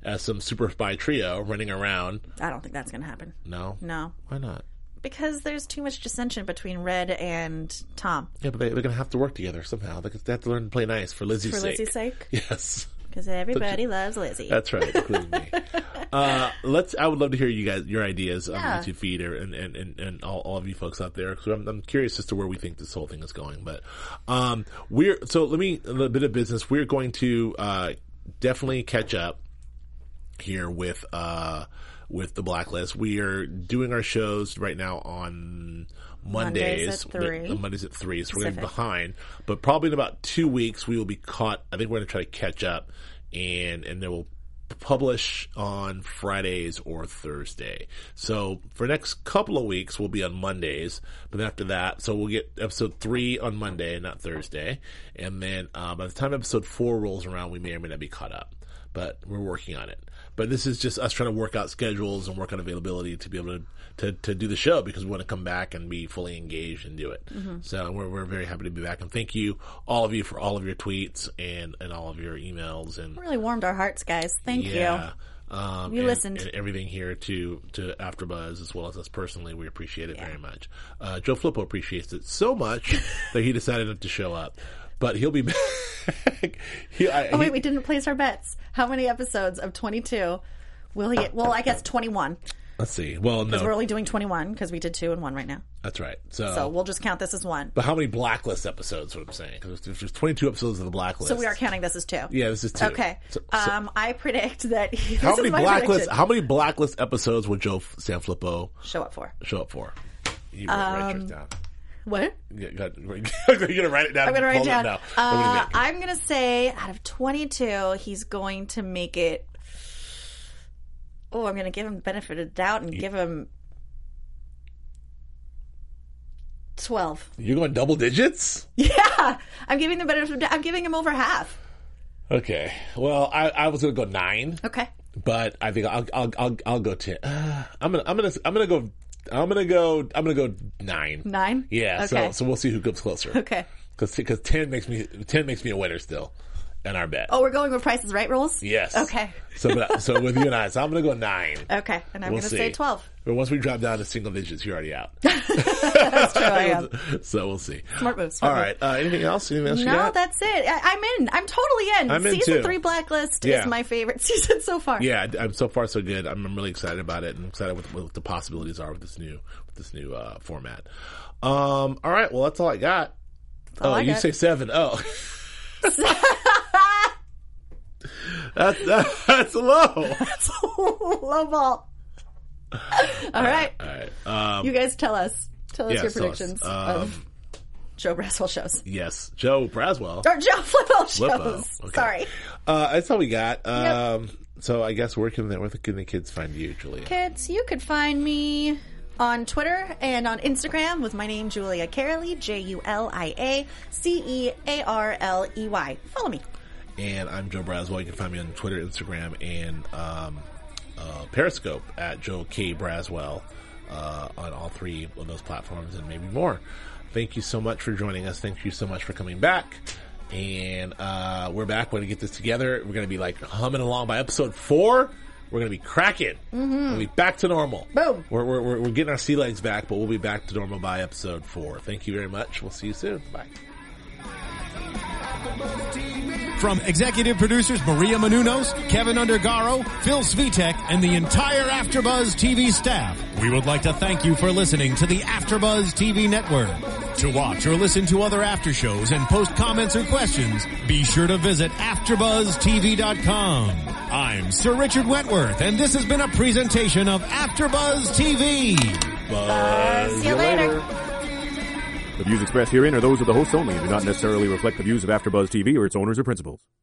as some super spy trio running around. I don't think that's going to happen. No? No. Why not? Because there's too much dissension between Red and Tom. Yeah, but they, they're going to have to work together somehow. They have to learn to play nice for Lizzie's For sake. Lizzie's sake? Yes. Because everybody loves Lizzie. That's right, including me. Uh, let's. I would love to hear you guys your ideas on Yeah. the YouTube feed, or, and and and, and all, all of you folks out there. Because I'm, I'm curious as to where we think this whole thing is going. But um, we're so let me a little bit of business. We're going to uh, definitely catch up here with uh, with the Blacklist. We are doing our shows right now on Mondays. Mondays at three. The- Mondays at three. So we're going to be Pacific. behind. But probably in about two weeks, we will be caught. I think we're going to try to catch up, and and then we'll publish on Fridays or Thursday. So for the next couple of weeks, we'll be on Mondays. But then after that, so we'll get episode three on Monday, not Thursday. And then uh, by the time episode four rolls around, we may or may not be caught up. But we're working on it. But this is just us trying to work out schedules and work on availability to be able to, to, to do the show, because we want to come back and be fully engaged and do it. Mm-hmm. So we're we're very happy to be back. And thank you, all of you, for all of your tweets and, and all of your emails. And Really warmed our hearts, guys. Thank yeah, you. Um, You and, listened. and everything here to, to AfterBuzz, as well as us personally. We appreciate it very much. Uh, Joe Flippo appreciates it so much that he decided not to show up. But he'll be back. he, I, Oh, wait, he- we didn't place our bets. How many episodes of twenty-two will he get? Well, I guess twenty-one. Let's see. Well, Because no, we're only doing twenty-one because we did two and one right now. that's right. So, So we'll just count this as one. but how many Blacklist episodes? What I'm saying, because there's there's twenty-two episodes of the Blacklist. So we are counting this as two. Yeah, this is two. Okay. So, so um, I predict that he, how this many is my Blacklist? prediction. How many Blacklist episodes will Joe Sanfilippo Show up for. show up for? You write, write yours down. What? You got- You're gonna write it down. I'm going to write it Pull down. now. What do you Uh, think? I'm going to say out of twenty-two, he's going to make it. Oh, I'm going to give him the benefit of the doubt and give him twelve. You're going double digits? Yeah, I'm giving the benefit of the doubt. I'm giving him over half. Okay. Well, I, I was gonna go nine, Okay. but I think I'll I'll I'll, I'll go ten. Uh, I'm gonna I'm gonna I'm gonna go I'm gonna go I'm gonna go nine. Nine? Yeah. Okay. So so we'll see who comes closer. Okay. Because because ten makes me ten makes me a winner still, in our bet. Oh, we're going with Price is Right rules? Yes. Okay. So but, so with you and I, so I'm gonna go nine. Okay. And I'm We'll going to see. say twelve. But once we drop down to single digits, you're already out. That's true, I am. So we'll see. Smart move. Smart All move. right. Uh, anything else? Anything else you No, got? that's it. I, I'm in. I'm totally in. I'm in Season too. three Blacklist Yeah. is my favorite season so far. Yeah, I'm so far so good. I'm, I'm really excited about it, and excited with what the possibilities are with this new with this new uh, format. Um, all right, well that's all I got. all oh, I you got. say seven. Oh, that's that, that's low. Low ball. All right. All right. Um, You guys tell us. Tell us yeah, your so, predictions um, of Joe Braswell shows. yes, Joe Braswell. Or Joe Flippo shows. Flippo. Okay. Sorry. Uh, that's all we got. Um, Yep. So I guess where can the, where can the kids find you, Julia? Kids, you could find me on Twitter and on Instagram with my name, Julia Carley, J U L I A C E A R L E Y. Follow me. And I'm Joe Braswell. You can find me on Twitter, Instagram, and um, uh, Periscope at Joe K. Braswell uh, on all three of those platforms and maybe more. Thank you so much for joining us. Thank you so much for coming back. And uh, we're back. We're going to get this together. We're going to be like humming along by episode four. We're going to be cracking. Mm-hmm. We'll be back to normal. Boom. We're, we're, we're, we're getting our sea legs back, but we'll be back to normal by episode four. Thank you very much. We'll see you soon. Bye. From executive producers Maria Menounos, Kevin Undergaro, Phil Svitek, and the entire AfterBuzz T V staff, we would like to thank you for listening to the AfterBuzz T V network. To watch or listen to other after shows and post comments or questions, be sure to visit after buzz T V dot com. I'm Sir Richard Wentworth, and this has been a presentation of AfterBuzz T V. Buzz See you later. The views expressed herein are those of the hosts only and do not necessarily reflect the views of AfterBuzz T V or its owners or principals.